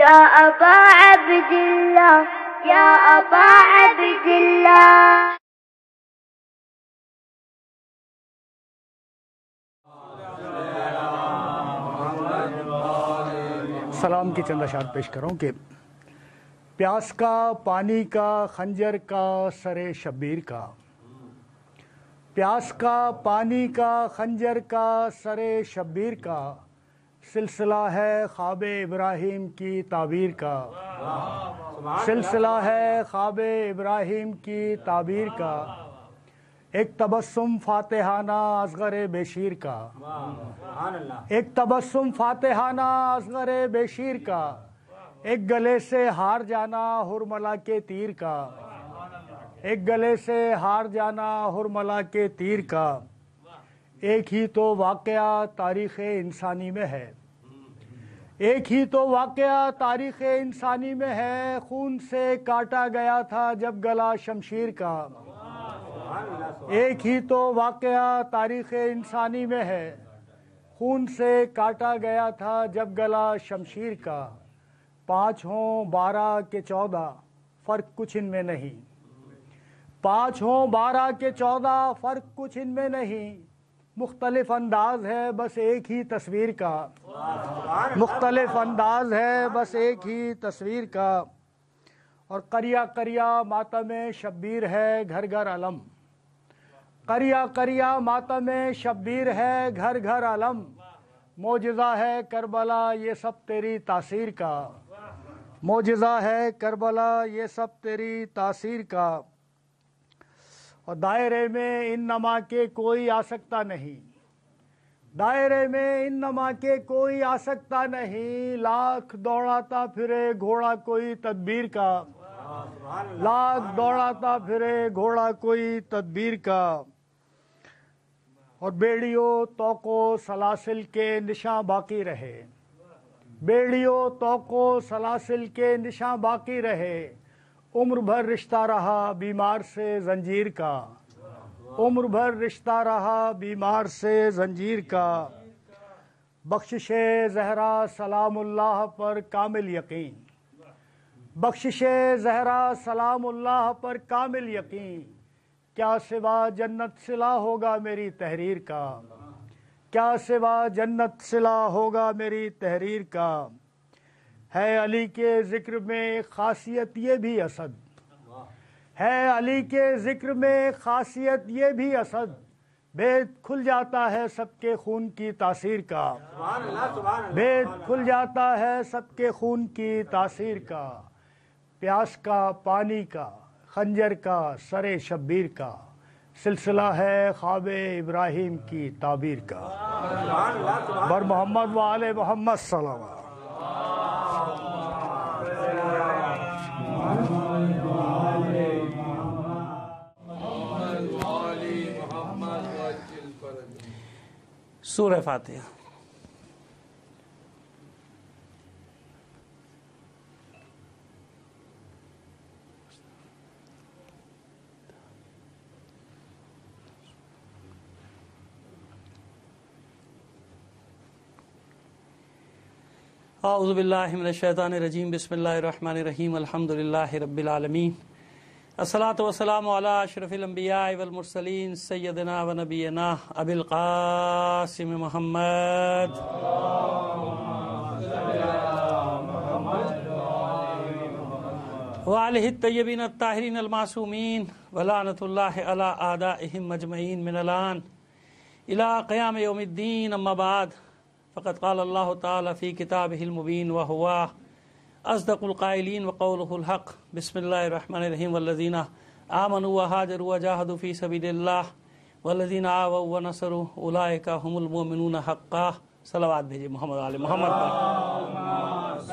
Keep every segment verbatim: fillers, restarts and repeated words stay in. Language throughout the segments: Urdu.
يا أبا عبد الله يا أبا عبد الله. سلام کی چند اشعار پیش کروں کہ پیاس کا پانی کا خنجر کا سر شبیر کا، پیاس کا پانی کا خنجر کا سر شبیر کا، سلسلہ ہے خواب ابراہیم کی تعبیر کا، سلسلہ ہے خواب ابراہیم کی تعبیر کا، ایک تبسم فاتحانہ اصغر بشیر کا، ایک تبسم فاتحانہ اصغر بشیر کا، ایک گلے سے ہار جانا ہرملا کے تیر کا، ایک گلے سے ہار جانا ہرملا کے تیر کا، ایک ہی تو واقعہ تاریخ انسانی میں ہے، ایک ہی تو واقعہ تاریخ انسانی میں ہے، خون سے کاٹا گیا تھا جب گلا شمشیر کا، ایک ہی تو واقعہ تاریخ انسانی میں ہے، خون سے کاٹا گیا تھا جب گلا شمشیر کا، پانچ ہوں بارہ کے چودہ فرق کچھ ان میں نہیں، پانچ ہوں بارہ کے چودہ فرق کچھ ان میں نہیں، مختلف انداز ہے بس ایک ہی تصویر کا، مختلف انداز ہے بس ایک ہی تصویر کا، اور قریہ قریہ ماتم شبیر ہے گھر گھر علم، قریہ قریہ ماتم شبیر ہے گھر گھر علم، معجزہ ہے کربلا یہ سب تیری تاثیر کا، معجزہ ہے کربلا یہ سب تیری تاثیر کا، اور دائرے میں ان نما کے کوئی آ سکتا نہیں، دائرے میں ان نما کے کوئی آ سکتا نہیں، لاکھ دوڑاتا پھرے گھوڑا کوئی تدبیر کا، لاکھ دوڑاتا پھرے گھوڑا کوئی تدبیر کا، اور بیڑیوں توقو سلاسل کے نشاں باقی رہے، بیڑیوں توقو سلاسل کے نشاں باقی رہے، عمر بھر رشتہ رہا بیمار سے زنجیر کا، عمر بھر رشتہ رہا بیمار سے زنجیر کا، بخشش زہرا سلام اللہ پر کامل یقین، بخشش زہرا سلام اللہ پر کامل یقین، کیا سوا جنت صلہ ہوگا میری تحریر کا، کیا سوا جنت صلہ ہوگا میری تحریر کا، ہے علی کے ذکر میں خاصیت یہ بھی اسد، ہے علی کے ذکر میں خاصیت یہ بھی اسد، بھید کھل جاتا ہے سب کے خون کی تاثیر کا، بھید کھل جاتا ہے سب کے خون کی تاثیر کا، پیاس کا پانی کا خنجر کا سر شبیر کا، سلسلہ ہے خواب ابراہیم کی تعبیر کا، بر محمد و آل محمد صلوات۔ سورہ فاتحہ۔ اعوذ باللہ من الشیطان الرجیم، بسم اللہ الرحمن الرحیم، الحمد للہ رب العالمین، الصلاۃ والسلام علی اشرف الانبیاء والمرسلین، سیدنا و نبینا ابی القاسم محمد وآلہ الطیبین الطاہرین المعصومین، ولعنۃ اللہ علی اعدائہم اجمعین من الآن الی قیام یوم الدین، اما بعد، فقد قال اللہ تعالی فی کتابہ المبین وہو اصدق القائلین وقولہ الحق، بسم اللہ الرحمن الرحیم، والذین آمنوا وہاجروا وجاہدوا فی سبیل اللہ والذین آووا ونصروا اولئک هم المؤمنون حقا۔ صلوات بھیجیے محمد علی محمد پر۔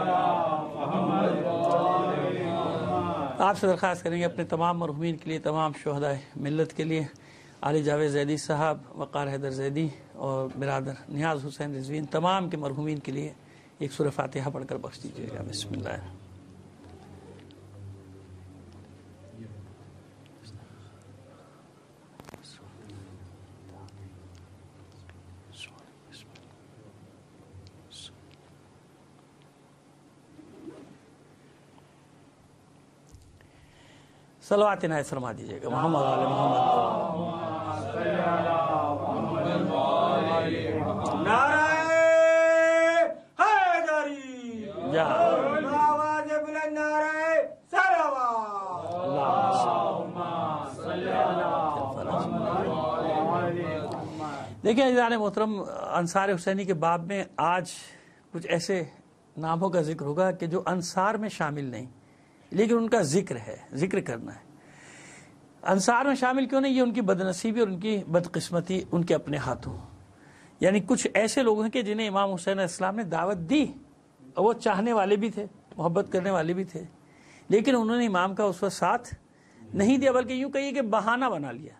آپ سے درخواست کریں گے اپنے تمام مرحومین کے لیے، تمام شہداء ملت کے لیے، علی جاوید زیدی صاحب، وقار حیدر زیدی اور برادر نیاز حسین رضوین، تمام کے مرحومین کے لیے ایک سورہ فاتحہ پڑھ کر بخش دیجیے گا۔ بسم اللہ۔ صلوات عنایت فرما دیجیے گا محمد آل محمد۔ نعرہ حیدری، جا آواز بلند نعرہ صلوات۔ دیکھیں عزیزان محترم، انصار حسینی کے باب میں آج کچھ ایسے ناموں کا ذکر ہوگا کہ جو انصار میں شامل نہیں، لیکن ان کا ذکر ہے، ذکر کرنا ہے۔ انصار میں شامل کیوں نہیں؟ یہ ان کی بدنصیبی اور ان کی بدقسمتی ان کے اپنے ہاتھوں۔ یعنی کچھ ایسے لوگ ہیں کہ جنہیں امام حسین علیہ السلام نے دعوت دی، اور وہ چاہنے والے بھی تھے، محبت کرنے والے بھی تھے، لیکن انہوں نے امام کا اس وقت ساتھ نہیں دیا، بلکہ یوں کہیے کہ بہانہ بنا لیا۔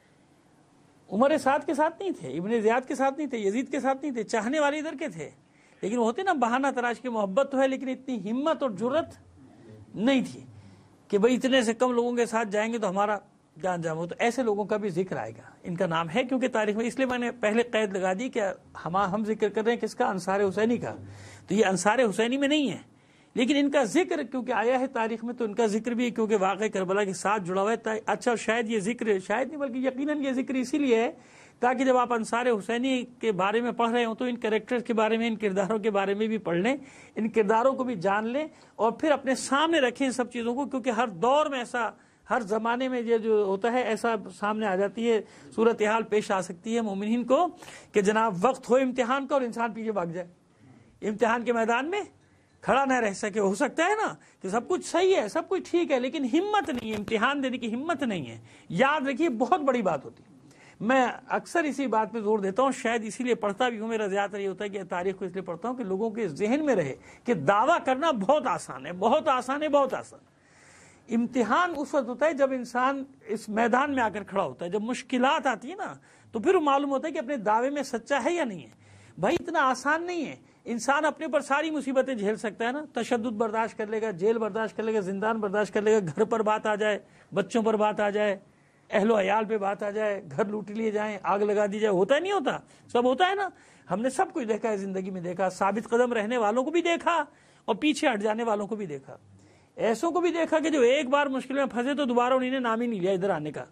عمر سعد کے ساتھ نہیں تھے، ابن زیاد کے ساتھ نہیں تھے، یزید کے ساتھ نہیں تھے، چاہنے والے ادھر کے تھے، لیکن وہ ہوتے نا بہانہ تراش کی محبت تو ہے، لیکن اتنی ہمت اور جرت نہیں تھی کہ بھئی اتنے سے کم لوگوں کے ساتھ جائیں گے تو ہمارا جان جام ہو۔ تو ایسے لوگوں کا بھی ذکر آئے گا، ان کا نام ہے کیونکہ تاریخ میں، اس لیے میں نے پہلے قید لگا دی کہ ہم ہم ذکر کر رہے ہیں کس کا؟ انصار حسینی کا۔ تو یہ انصار حسینی میں نہیں ہے، لیکن ان کا ذکر کیونکہ آیا ہے تاریخ میں، تو ان کا ذکر بھی کیونکہ واقع کربلا کے ساتھ جڑا ہوا ہے۔ اچھا شاید یہ ذکر، شاید نہیں بلکہ یقیناً یہ ذکر اسی لیے ہے تاکہ جب آپ انصار حسینی کے بارے میں پڑھ رہے ہوں تو ان کریکٹرز کے بارے میں، ان کرداروں کے بارے میں بھی پڑھ لیں، ان کرداروں کو بھی جان لیں، اور پھر اپنے سامنے رکھیں ان سب چیزوں کو، کیونکہ ہر دور میں ایسا، ہر زمانے میں یہ جو ہوتا ہے ایسا سامنے آ جاتی ہے، صورتحال پیش آ سکتی ہے مومنین کو کہ جناب وقت ہو امتحان کا اور انسان پیچھے بھاگ جائے، امتحان کے میدان میں کھڑا نہ رہ سکے۔ ہو سکتا ہے نا کہ سب کچھ صحیح ہے، سب کچھ ٹھیک ہے، لیکن ہمت نہیں ہے، امتحان دینے کی ہمت نہیں ہے۔ یاد رکھیے بہت بڑی بات ہوتی ہے۔ میں اکثر اسی بات پہ زور دیتا ہوں، شاید اسی لیے پڑھتا بھی ہوں، میرا زیادہ تر یہ ہوتا ہے کہ تاریخ کو اس لیے پڑھتا ہوں کہ لوگوں کے ذہن میں رہے کہ دعویٰ کرنا بہت آسان ہے، بہت آسان ہے، بہت آسان۔ امتحان اس وقت ہوتا ہے جب انسان اس میدان میں آ کر کھڑا ہوتا ہے، جب مشکلات آتی ہیں نا تو پھر وہ معلوم ہوتا ہے کہ اپنے دعوے میں سچا ہے یا نہیں ہے۔ بھائی اتنا آسان نہیں ہے، انسان اپنے اوپر ساری مصیبتیں جھیل سکتا ہے نا، تشدد برداشت کر لے گا، جیل برداشت کر لے گا، زندان برداشت کر لے گا، گھر پر بات آ جائے، بچوں پر بات آ جائے، اہل و عیال پہ بات آ جائے، گھر لوٹ لیے جائیں، آگ لگا دی جائے، ہوتا ہے نہیں ہوتا؟ سب ہوتا ہے نا، ہم نے سب کچھ دیکھا ہے زندگی میں، دیکھا، ثابت قدم رہنے والوں کو بھی دیکھا اور پیچھے ہٹ جانے والوں کو بھی دیکھا، ایسوں کو بھی دیکھا کہ جو ایک بار مشکل میں پھنسے تو دوبارہ انہوں نے نام ہی نہیں لیا ادھر آنے کا،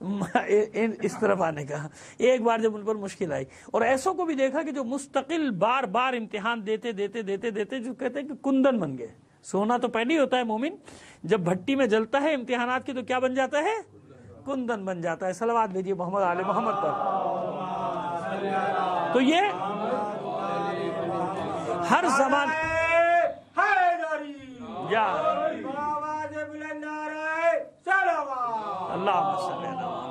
اس طرف آنے کا، ایک بار جب ان پر مشکل آئی، اور ایسوں کو بھی دیکھا کہ جو مستقل بار بار امتحان دیتے دیتے دیتے دیتے جو کہتے ہیں کہ کندن بن گئے۔ سونا تو پہلے ہی ہوتا ہے مومن، جب بھٹی میں جلتا ہے امتحانات کی تو کیا بن جاتا ہے؟ کندن بن جاتا ہے۔ صلوات بھیجیے محمد آل محمد پر۔ تو یہ ہر زمان یا اللہ صلی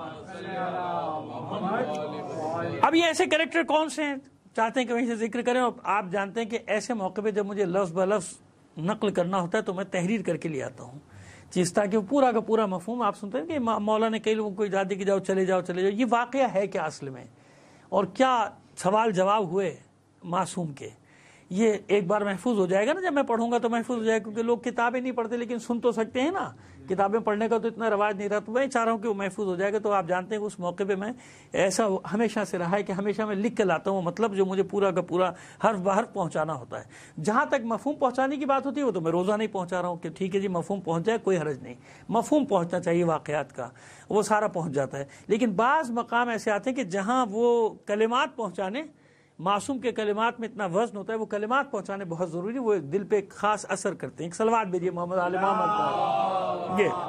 اللہ۔ اب یہ ایسے کریکٹر کون سے ہیں چاہتے ہیں کہ وہیں سے ذکر کریں، اور آپ جانتے ہیں کہ ایسے موقع پہ جب مجھے لفظ بہ لفظ نقل کرنا ہوتا ہے تو میں تحریر کر کے لے آتا ہوں چیز، تاکہ وہ پورا کا پورا مفہوم آپ سنتے ہیں کہ مولا نے کئی لوگوں کو اجازت دی کہ جاؤ چلے جاؤ چلے جاؤ، یہ واقعہ ہے کیا اصل میں، اور کیا سوال جواب ہوئے معصوم کے، یہ ایک بار محفوظ ہو جائے گا نا، جب میں پڑھوں گا تو محفوظ ہو جائے گا، کیونکہ لوگ کتابیں نہیں پڑھتے لیکن سن تو سکتے ہیں نا، کتابیں پڑھنے کا تو اتنا رواج نہیں رہا، تو میں چاہ رہا ہوں کہ وہ محفوظ ہو جائے گا۔ تو آپ جانتے ہیں کہ اس موقع پہ میں ایسا ہمیشہ سے رہا ہے کہ ہمیشہ میں لکھ کے لاتا ہوں، مطلب جو مجھے پورا کا پورا حرف بحرف پہنچانا ہوتا ہے۔ جہاں تک مفہوم پہنچانے کی بات ہوتی ہے وہ تو میں روزہ نہیں پہنچا رہا ہوں کہ ٹھیک ہے جی مفہوم پہنچ جائے، کوئی حرج نہیں، مفہوم پہنچنا چاہیے واقعات کا، وہ سارا پہنچ جاتا ہے۔ لیکن بعض مقام ایسے آتے ہیں کہ جہاں وہ کلمات پہنچانے، معصوم کے کلمات میں اتنا وزن ہوتا ہے، وہ کلمات پہنچانے بہت ضروری، وہ دل پہ ایک خاص اثر کرتے ہیں۔ ایک صلوات بھیجیے محمد آل محمد۔ یہ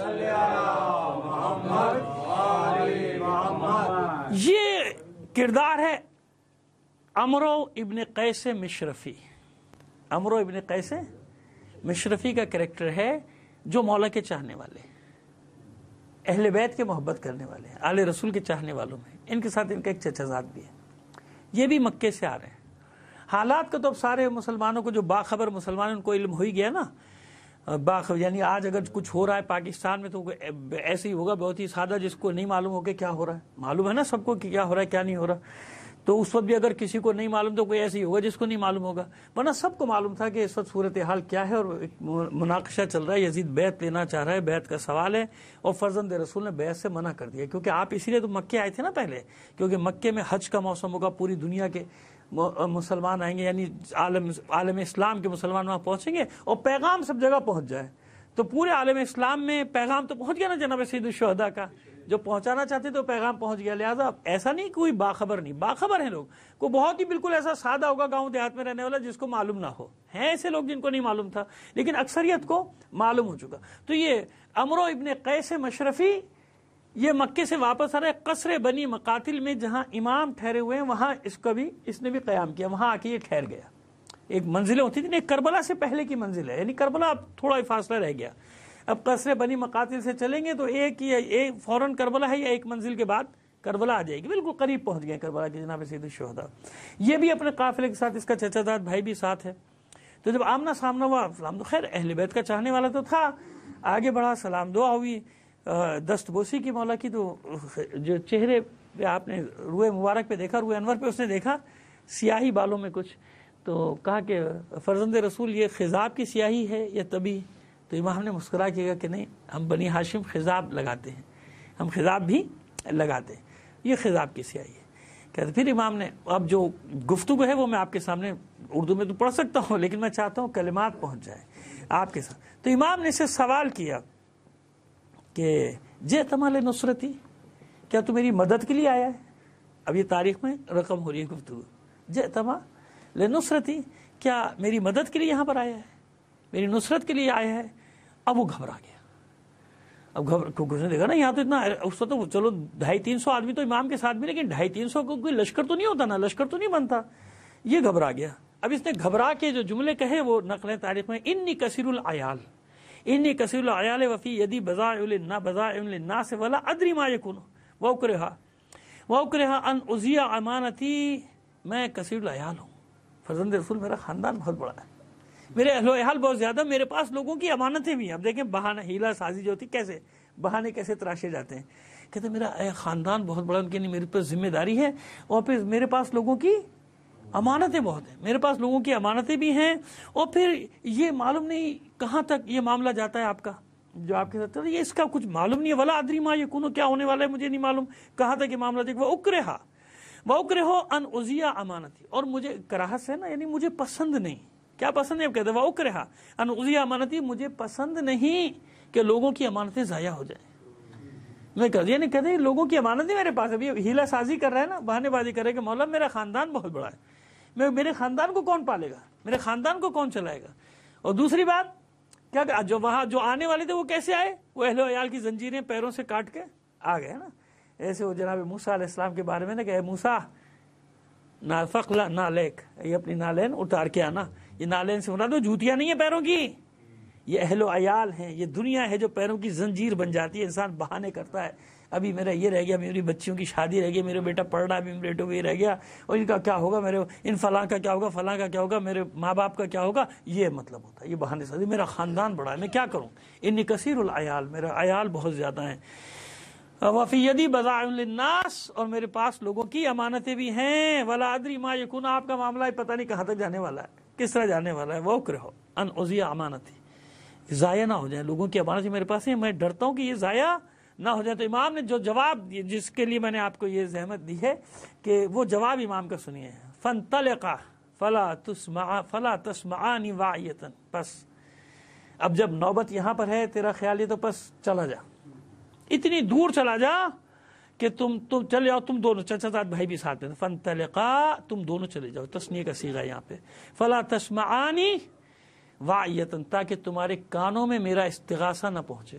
یہ کردار ہے عمرو ابن قیس مشرفی۔ عمرو ابن قیس مشرفی کا کریکٹر ہے جو مولا کے چاہنے والے، اہل بیت کے محبت کرنے والے، آل رسول کے چاہنے والوں میں، ان کے ساتھ ان کا ایک چچا زاد بھی ہے۔ یہ بھی مکے سے آ رہے ہیں۔ حالات کا تو اب سارے مسلمانوں کو، جو باخبر مسلمان ان کو علم ہو ہی گیا نا، باخبر یعنی آج اگر کچھ ہو رہا ہے پاکستان میں تو ایسے ہی ہوگا، بہت ہی سادہ، جس کو نہیں معلوم ہو کہ کیا ہو رہا ہے، معلوم ہے نا سب کو کہ کیا ہو رہا ہے کیا نہیں ہو رہا، تو اس وقت بھی اگر کسی کو نہیں معلوم تو کوئی ایسے ہی ہوگا جس کو نہیں معلوم ہوگا، ورنہ سب کو معلوم تھا کہ اس وقت صورتحال کیا ہے، اور ایک مناقشہ چل رہا ہے، یزید بیعت لینا چاہ رہا ہے، بیعت کا سوال ہے، اور فرزند رسول نے بیعت سے منع کر دیا، کیونکہ آپ اسی لیے تو مکے آئے تھے نا پہلے، کیونکہ مکے میں حج کا موسم ہوگا، پوری دنیا کے مسلمان آئیں گے، یعنی عالم عالم اسلام کے مسلمان وہاں پہنچیں گے اور پیغام سب جگہ پہنچ جائے، تو پورے عالم اسلام میں پیغام تو پہنچ گیا نا جناب سید الشہداء کا، جو پہنچانا چاہتے تو پیغام پہنچ گیا. لہٰذا ایسا نہیں کوئی باخبر نہیں، باخبر ہیں لوگ. کوئی بہت ہی بالکل ایسا سادہ ہوگا گاؤں دیہات میں رہنے والا جس کو معلوم نہ ہو، ہیں ایسے لوگ جن کو نہیں معلوم تھا، لیکن اکثریت کو معلوم ہو چکا. تو یہ عمرو ابن قیس مشرفی یہ مکے سے واپس آ رہے، قصر بنی مقاتل میں جہاں امام ٹھہرے ہوئے ہیں وہاں اس کا بھی اس نے بھی قیام کیا، وہاں آ کے یہ ٹھہر گیا. ایک منزلیں ہوتی تھی، ایک کربلا سے پہلے کی منزل ہے، یعنی کربلا اب تھوڑا ہی فاصلہ رہ گیا. اب قصر بنی مقاتل سے چلیں گے تو ایک یا ایک فوراً کربلا ہے، یا ایک منزل کے بعد کربلا آ جائے گی. بالکل قریب پہنچ گئے کربلا کے جناب سید الشہداء. یہ بھی اپنے قافلے کے ساتھ، اس کا چچا زاد بھائی بھی ساتھ ہے. تو جب آمنا سامنا ہوا، سلام تو خیر اہل بیت کا چاہنے والا تو تھا، آگے بڑھا، سلام دعا ہوئی، دست بوسی کی مولا کی. تو جو چہرے پہ آپ نے روئے مبارک پہ دیکھا، روئے انور پہ اس نے دیکھا سیاہی بالوں میں کچھ، تو کہا کہ فرزند رسول یہ خضاب کی سیاہی ہے یا طبی؟ تو امام نے مسکرا کیا کہ نہیں، ہم بنی ہاشم خضاب لگاتے ہیں، ہم خضاب بھی لگاتے ہیں، یہ خضاب کی سیاہی ہے. کہتے پھر امام نے، اب جو گفتگو ہے وہ میں آپ کے سامنے اردو میں تو پڑھ سکتا ہوں، لیکن میں چاہتا ہوں کلمات پہنچ جائے آپ کے ساتھ. تو امام نے اسے سوال کیا کہ جئت لنصرتی، کیا تو میری مدد کے لیے آیا ہے؟ اب یہ تاریخ میں رقم ہو رہی ہے گفتگو. جئت لنصرتی، کیا میری مدد کے لیے یہاں پر آیا ہے، میری نصرت کے لیے آیا ہے؟ اب وہ گھبرا گیا. اب گھبر نے دیکھا نا یہاں تو اتنا، اس کو تو چلو ڈھائی تین سو آدمی تو امام کے ساتھ بھی، لیکن ڈھائی تین سو کو کوئی لشکر تو نہیں ہوتا نا، لشکر تو نہیں بنتا. یہ گھبرا گیا. اب اس نے گھبرا کے جو جملے کہے وہ نقل تاریخ میں، انی کثیر العیال، انی کثیر العیال وفی یدی بضائع للنا بضائع للناس ولا ادری ما یکون واکرہ واکرہ ان اذیع امانتی. میں کثیر العیال ہوں، فرزند رسول میرا خاندان بہت بڑا ہے، میرے اہل و عیال بہت زیادہ، میرے پاس لوگوں کی امانتیں بھی ہیں. اب دیکھیں بہانہ ہیلا سازی جو ہوتی کیسے بہانے کیسے تراشے جاتے ہیں. کہتے میرا خاندان بہت بڑا، ان کی میرے پاس ذمہ داری ہے، اور پھر میرے پاس لوگوں کی امانتیں بہت ہیں، میرے پاس لوگوں کی امانتیں بھی ہیں، اور پھر یہ معلوم نہیں کہاں تک یہ معاملہ جاتا ہے آپ کا جو آپ کے ساتھ، یہ اس کا کچھ معلوم نہیں ہے. ولا ادری ما یکون، کیا ہونے والا ہے مجھے نہیں معلوم، کہاں تک یہ معاملہ دیکھ. وہ اکرہا وہ اکرہو ان اذیع امانتی، اور مجھے کراہت سے نا، یعنی مجھے پسند نہیں. کیا پسند ہے؟ کہتے ہیں وہ اکرہا ان اذیع امانتی، مجھے پسند نہیں کہ لوگوں کی امانتیں ضائع ہو جائیں. میں کہتے یعنی کہتے ہیں لوگوں کی امانتیں میرے پاس، ابھی ہیلا سازی کر رہا ہے نا، بہانے بازی کر رہے کہ مولا میرا خاندان بہت بڑا ہے، میں میرے خاندان کو کون پالے گا، میرے خاندان کو کون چلائے گا. اور دوسری بات کیا کہ جو وہاں جو آنے والے تھے وہ کیسے آئے؟ وہ اہل و عیال کی زنجیریں پیروں سے کاٹ کے آ گئے نا. ایسے وہ جناب موسیٰ علیہ السلام کے بارے میں نا کہ اے موسیٰ فقلع نعلیک، یہ اپنی نالین اتار کے آنا. یہ نالین سے مراد جوتیاں نہیں ہیں پیروں کی، یہ اہل و عیال ہیں، یہ دنیا ہے جو پیروں کی زنجیر بن جاتی ہے. انسان بہانے کرتا ہے، ابھی میرا یہ رہ گیا، میری بچیوں کی شادی رہ گئی، میرا بیٹا پڑھ رہا ہے، میرے بیٹوں کو یہ رہ گیا، اور ان کا کیا ہوگا، میرے ان فلاں کا کیا ہوگا، فلاں کا کیا ہوگا، میرے ماں باپ کا کیا ہوگا. یہ مطلب ہوتا ہے یہ بہانے سے، میرا خاندان بڑا ہے، میں کیا کروں، انی کثیر العیال، میرا عیال بہت زیادہ ہیں. وفی یدی بضائع للناس، اور میرے پاس لوگوں کی امانتیں بھی ہیں. ولا ادری ما یکون، آپ کا معاملہ ہے پتہ نہیں کہاں تک جانے والا ہے، کس طرح جانے والا ہے. وہ کرو ان اذیع امانتی، ضائع نہ ہو جائیں لوگوں کی امانتیں میرے پاس ہیں، میں ڈرتا ہوں کہ یہ ضائع نہ ہو جائے. تو امام نے جو جواب، جس کے لیے میں نے آپ کو یہ زحمت دی ہے کہ وہ جواب امام کا سنیے. فانطلقا فلا تسمع فلا تسمعان واعیۃ، بس اب جب نوبت یہاں پر ہے تیرا خیال یہ تو بس چلا جا، اتنی دور چلا جا کہ تم تم چلے جاؤ، تم دونوں، چچا زاد بھائی بھی ساتھ میں. فانطلقا، تم دونوں چلے جاؤ، تثنیہ کا صیغہ یہاں پہ. فلا تسمعان واعیۃ، تاکہ تمہارے کانوں میں میرا استغاثہ نہ پہنچے.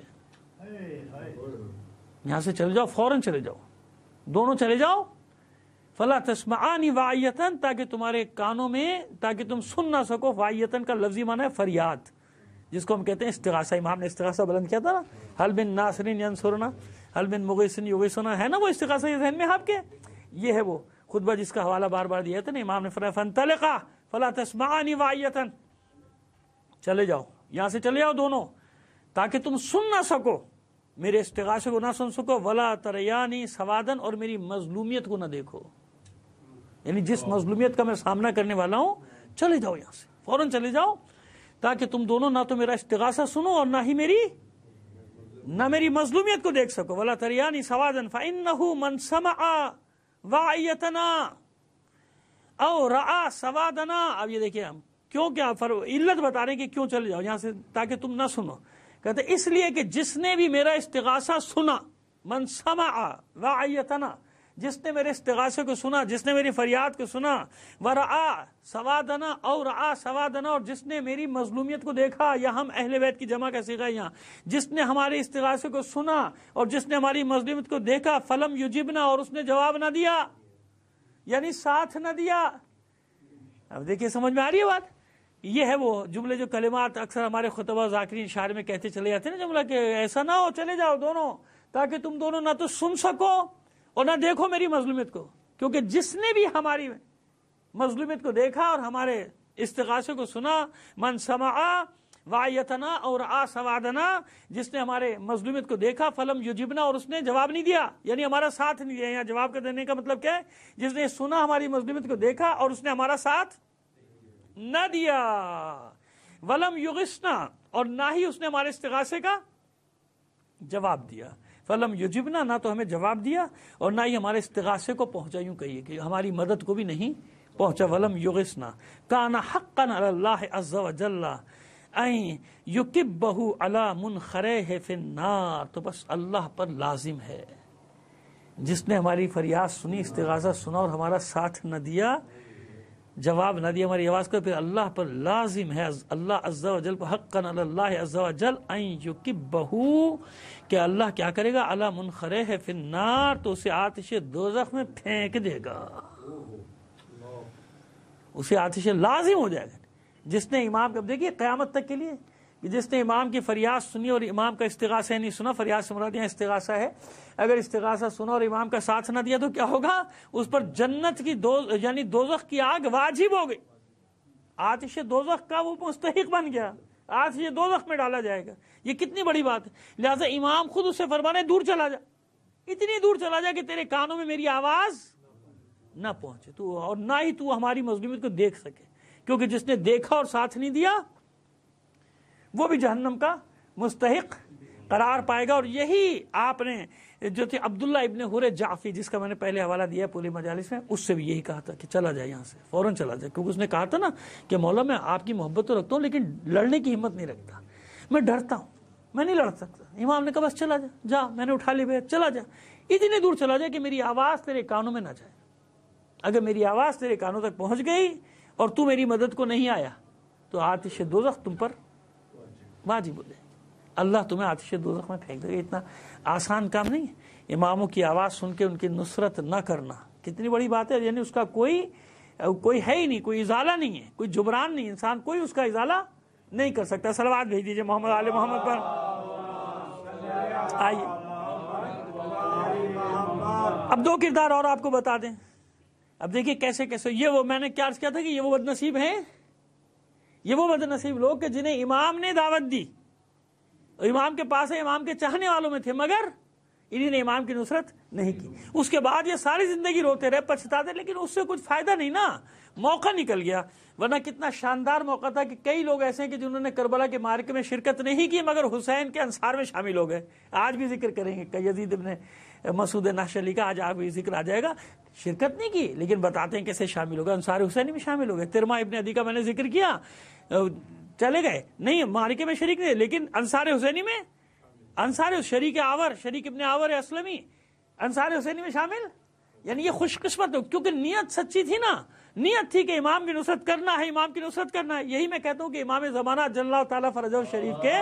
یہاں سے چلے جاؤ، فوراً چلے جاؤ، دونوں چلے جاؤ. فلا تسمعان واعیۃ، تاکہ تمہارے کانوں میں، تاکہ تم سن نہ سکو. واعیۃ کا لفظی معنی ہے فریاد، جس کو ہم کہتے ہیں استغاثہ. امام نے استغاثہ بلند کیا تھا نا، حل من ناصر ینصرنا حل من مغیث یغیثنا، ہے نا وہ استغاثہ یہ ذہن میں آپ کے. یہ ہے وہ خطبہ جس کا حوالہ بار بار دیا تھا نا امام نے. فرمایا فانطلقا فلا تسمعان واعیۃ، چلے جاؤ، یہاں سے چلے جاؤ دونوں، تاکہ تم سن نہ سکو، میرے استغاثے کو نہ سن سکو. ولا تریانی سوادن، اور میری مظلومیت کو نہ دیکھو، یعنی جس مظلومیت کا میں سامنا کرنے والا ہوں، چلے جاؤ یہاں سے، فوراً چلے جاؤ، تاکہ تم دونوں نہ تو میرا استغاثہ سنو اور نہ ہی میری نہ میری مظلومیت کو دیکھ سکو. ولا تریانی سوادن فإنه من سمع واعیتنا او رعا سوادنا. اب یہ دیکھیں ہم کیوں کیا علت بتا رہے ہیں کہ کیوں چلے جاؤ یہاں سے، تاکہ تم نہ سنو. کہتے اس لیے کہ جس نے بھی میرا استغاثہ سنا، من سمع رعیتنا، جس نے میرے استغاثے کو سنا، جس نے میری فریاد کو سنا، ورعا سوادنا اور رعا سوادنا، اور جس نے میری مظلومیت کو دیکھا، یا ہم اہل بیت کی جمع کا صیغہ ہے یہاں، جس نے ہمارے استغاثے کو سنا اور جس نے ہماری مظلومیت کو دیکھا، فلم یجبنا، اور اس نے جواب نہ دیا، یعنی ساتھ نہ دیا۔ اب دیکھیے سمجھ میں آ رہی ہے بات؟ یہ ہے وہ جملے جو کلمات اکثر ہمارے خطبہ ذاکرین شاعر میں کہتے چلے جاتے ہیں نا، جملہ کہ ایسا نہ ہو چلے جاؤ دونوں، تاکہ تم دونوں نہ تو سن سکو اور نہ دیکھو میری مظلومیت کو، کیونکہ جس نے بھی ہماری مظلومیت کو دیکھا اور ہمارے استغاثے کو سنا، من سمع وعیتنا اور رعا سوادنا، جس نے ہمارے مظلومیت کو دیکھا، فلم یجبنا، اور اس نے جواب نہیں دیا، یعنی ہمارا ساتھ نہیں دیا۔ یہاں جواب کا دینے کا مطلب کیا ہے؟ جس نے سنا ہماری مظلومیت کو دیکھا اور اس نے ہمارا ساتھ نہ دیا، ولم یغثنا، اور نہ ہی اس نے ہمارے استغاثے کا جواب دیا، فلم یجبنا، نہ تو ہمیں جواب دیا اور نہ ہی ہمارے استغاثے کو پہنچا، یوں کہیے کہ ہماری مدد کو بھی نہیں پہنچا، ولم یغثنا، کان حقا علی اللہ عز وجل این یکبہ علی منخرہ فی النار، تو بس اللہ پر لازم ہے، جس نے ہماری فریاد سنی، استغاثہ سنا اور ہمارا ساتھ نہ دیا، جواب نہ دیا ہماری آواز کو، پھر اللہ پر لازم ہے، اللہ عز و جل پر، حقا علی اللہ عز و جل این یکبہ، کہ اللہ کیا کرے گا، علی منخرہ فی النار، تو اسے آتش دوزخ میں پھینک دے گا، اسے آتش لازم ہو جائے گا۔ جس نے امام، اب دیکھیے قیامت تک کے لیے، جس نے امام کی فریاد سنی اور امام کا استغاثہ نہیں سنا، فریاد سے مراد یہاں استغاثہ ہے، اگر استغاثہ سنا اور امام کا ساتھ نہ دیا تو کیا ہوگا؟ اس پر جنت کی دو یعنی دوزخ کی آگ واجب ہو گئی، آتش دوزخ کا وہ مستحق بن گیا، آتش دوزخ میں ڈالا جائے گا۔ یہ کتنی بڑی بات ہے، لہٰذا امام خود اسے فرمانے دور چلا جا، اتنی دور چلا جا کہ تیرے کانوں میں میری آواز نہ پہنچے تو، اور نہ ہی تو ہماری مظلومیت کو دیکھ سکے، کیونکہ جس نے دیکھا اور ساتھ نہیں دیا وہ بھی جہنم کا مستحق قرار پائے گا۔ اور یہی آپ نے جو تھے عبداللہ ابن حر جعفی، جس کا میں نے پہلے حوالہ دیا پوری مجالس میں، اس سے بھی یہی کہا تھا کہ چلا جائے یہاں سے، فوراً چلا جائے، کیونکہ اس نے کہا تھا نا کہ مولا میں آپ کی محبت تو رکھتا ہوں لیکن لڑنے کی ہمت نہیں رکھتا، میں ڈرتا ہوں، میں نہیں لڑ سکتا۔ امام نے کہا بس چلا جا، جا، میں نے اٹھا لی بیعت، چلا جا، اتنی دور چلا جائے کہ میری آواز تیرے کانوں میں نہ جائے، اگر میری آواز تیرے کانوں تک پہنچ گئی اور تو میری مدد کو نہیں آیا تو آتش دوزخ تم پر واجب ہو جائے، اللہ تمہیں آتش دوزخ میں پھینک دے گا۔ اتنا آسان کام نہیں ہے اماموں کی آواز سن کے ان کی نصرت نہ کرنا، کتنی بڑی بات ہے، یعنی اس کا کوئی کوئی ہے ہی نہیں، کوئی ازالہ نہیں ہے، کوئی جبران نہیں، انسان کوئی اس کا ازالہ نہیں کر سکتا۔ صلوات بھیج دیجیے محمد آل محمد پر۔ آئیے اب دو کردار اور آپ کو بتا دیں، اب دیکھیے کیسے کیسے، یہ وہ میں نے کیا عرض کیا تھا کہ یہ وہ بد نصیب ہیں، یہ وہ بد نصیب لوگ کہ جنہیں امام نے دعوت دی، امام کے پاس ہے، امام کے چاہنے والوں میں تھے، مگر انہی نے امام کی نصرت نہیں کی۔ اس کے بعد یہ ساری زندگی روتے رہے، پچھتاتے، لیکن اس سے کچھ فائدہ نہیں نا، موقع نکل گیا، ورنہ کتنا شاندار موقع تھا کہ کئی لوگ ایسے ہیں کہ جنہوں نے کربلا کے معرکے میں شرکت نہیں کی مگر حسین کے انصار میں شامل ہو گئے، آج بھی ذکر کریں گے کہ یزید ابن مسعود نحشلی کا آج آپ بھی ذکر آ جائے گا، شرکت نہیں کی لیکن بتاتے ہیں کیسے شامل ہو گئے، انصار حسینی میں شامل ہو گئے۔ ترما ابن عدی کا میں نے ذکر کیا، چلے گئے نہیں معرکے میں شریک نہیں لیکن انصار حسینی میں، انصار شریک آور، شریک ابن آور اسلمی انصار حسینی میں شامل، یعنی یہ خوش قسمت ہو، کیونکہ نیت سچی تھی نا، نیت تھی کہ امام کی نصرت کرنا ہے، امام کی نصرت کرنا ہے۔ یہی میں کہتا ہوں کہ امام زمانہ جل اللہ تعالیٰ فرجہ شریف کے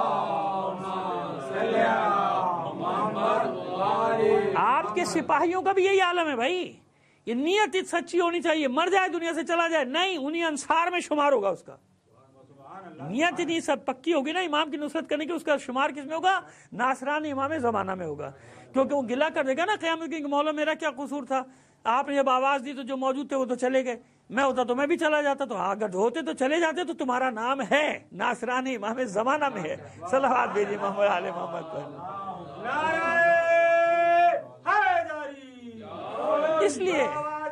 آپ کے سپاہیوں کا بھی یہی عالم ہے بھائی، یہ نیت سچی ہونی چاہیے، مر جائے دنیا سے چلا جائے نہیں، انہی انصار میں شمار ہوگا، اس کا نیت نہیں سب پکی ہوگی نا امام کی نصرت کرنے کی، اس کا شمار کس میں ہوگا؟ ناصران امام زمانہ میں ہوگا، کیونکہ وہ گلہ کر دے گا نا قیامت کی کہ مولا میرا کیا قصور تھا، آپ نے جب آواز دی تو جو موجود تھے وہ تو چلے گئے، میں ہوتا تو میں بھی چلا جاتا، تو اگر ہوتے تو چلے جاتے تو تمہارا نام ہے ناصران امام زمانہ میں ہے۔ صلوات بھیجیے محمد آل محمد پر۔ اس لیے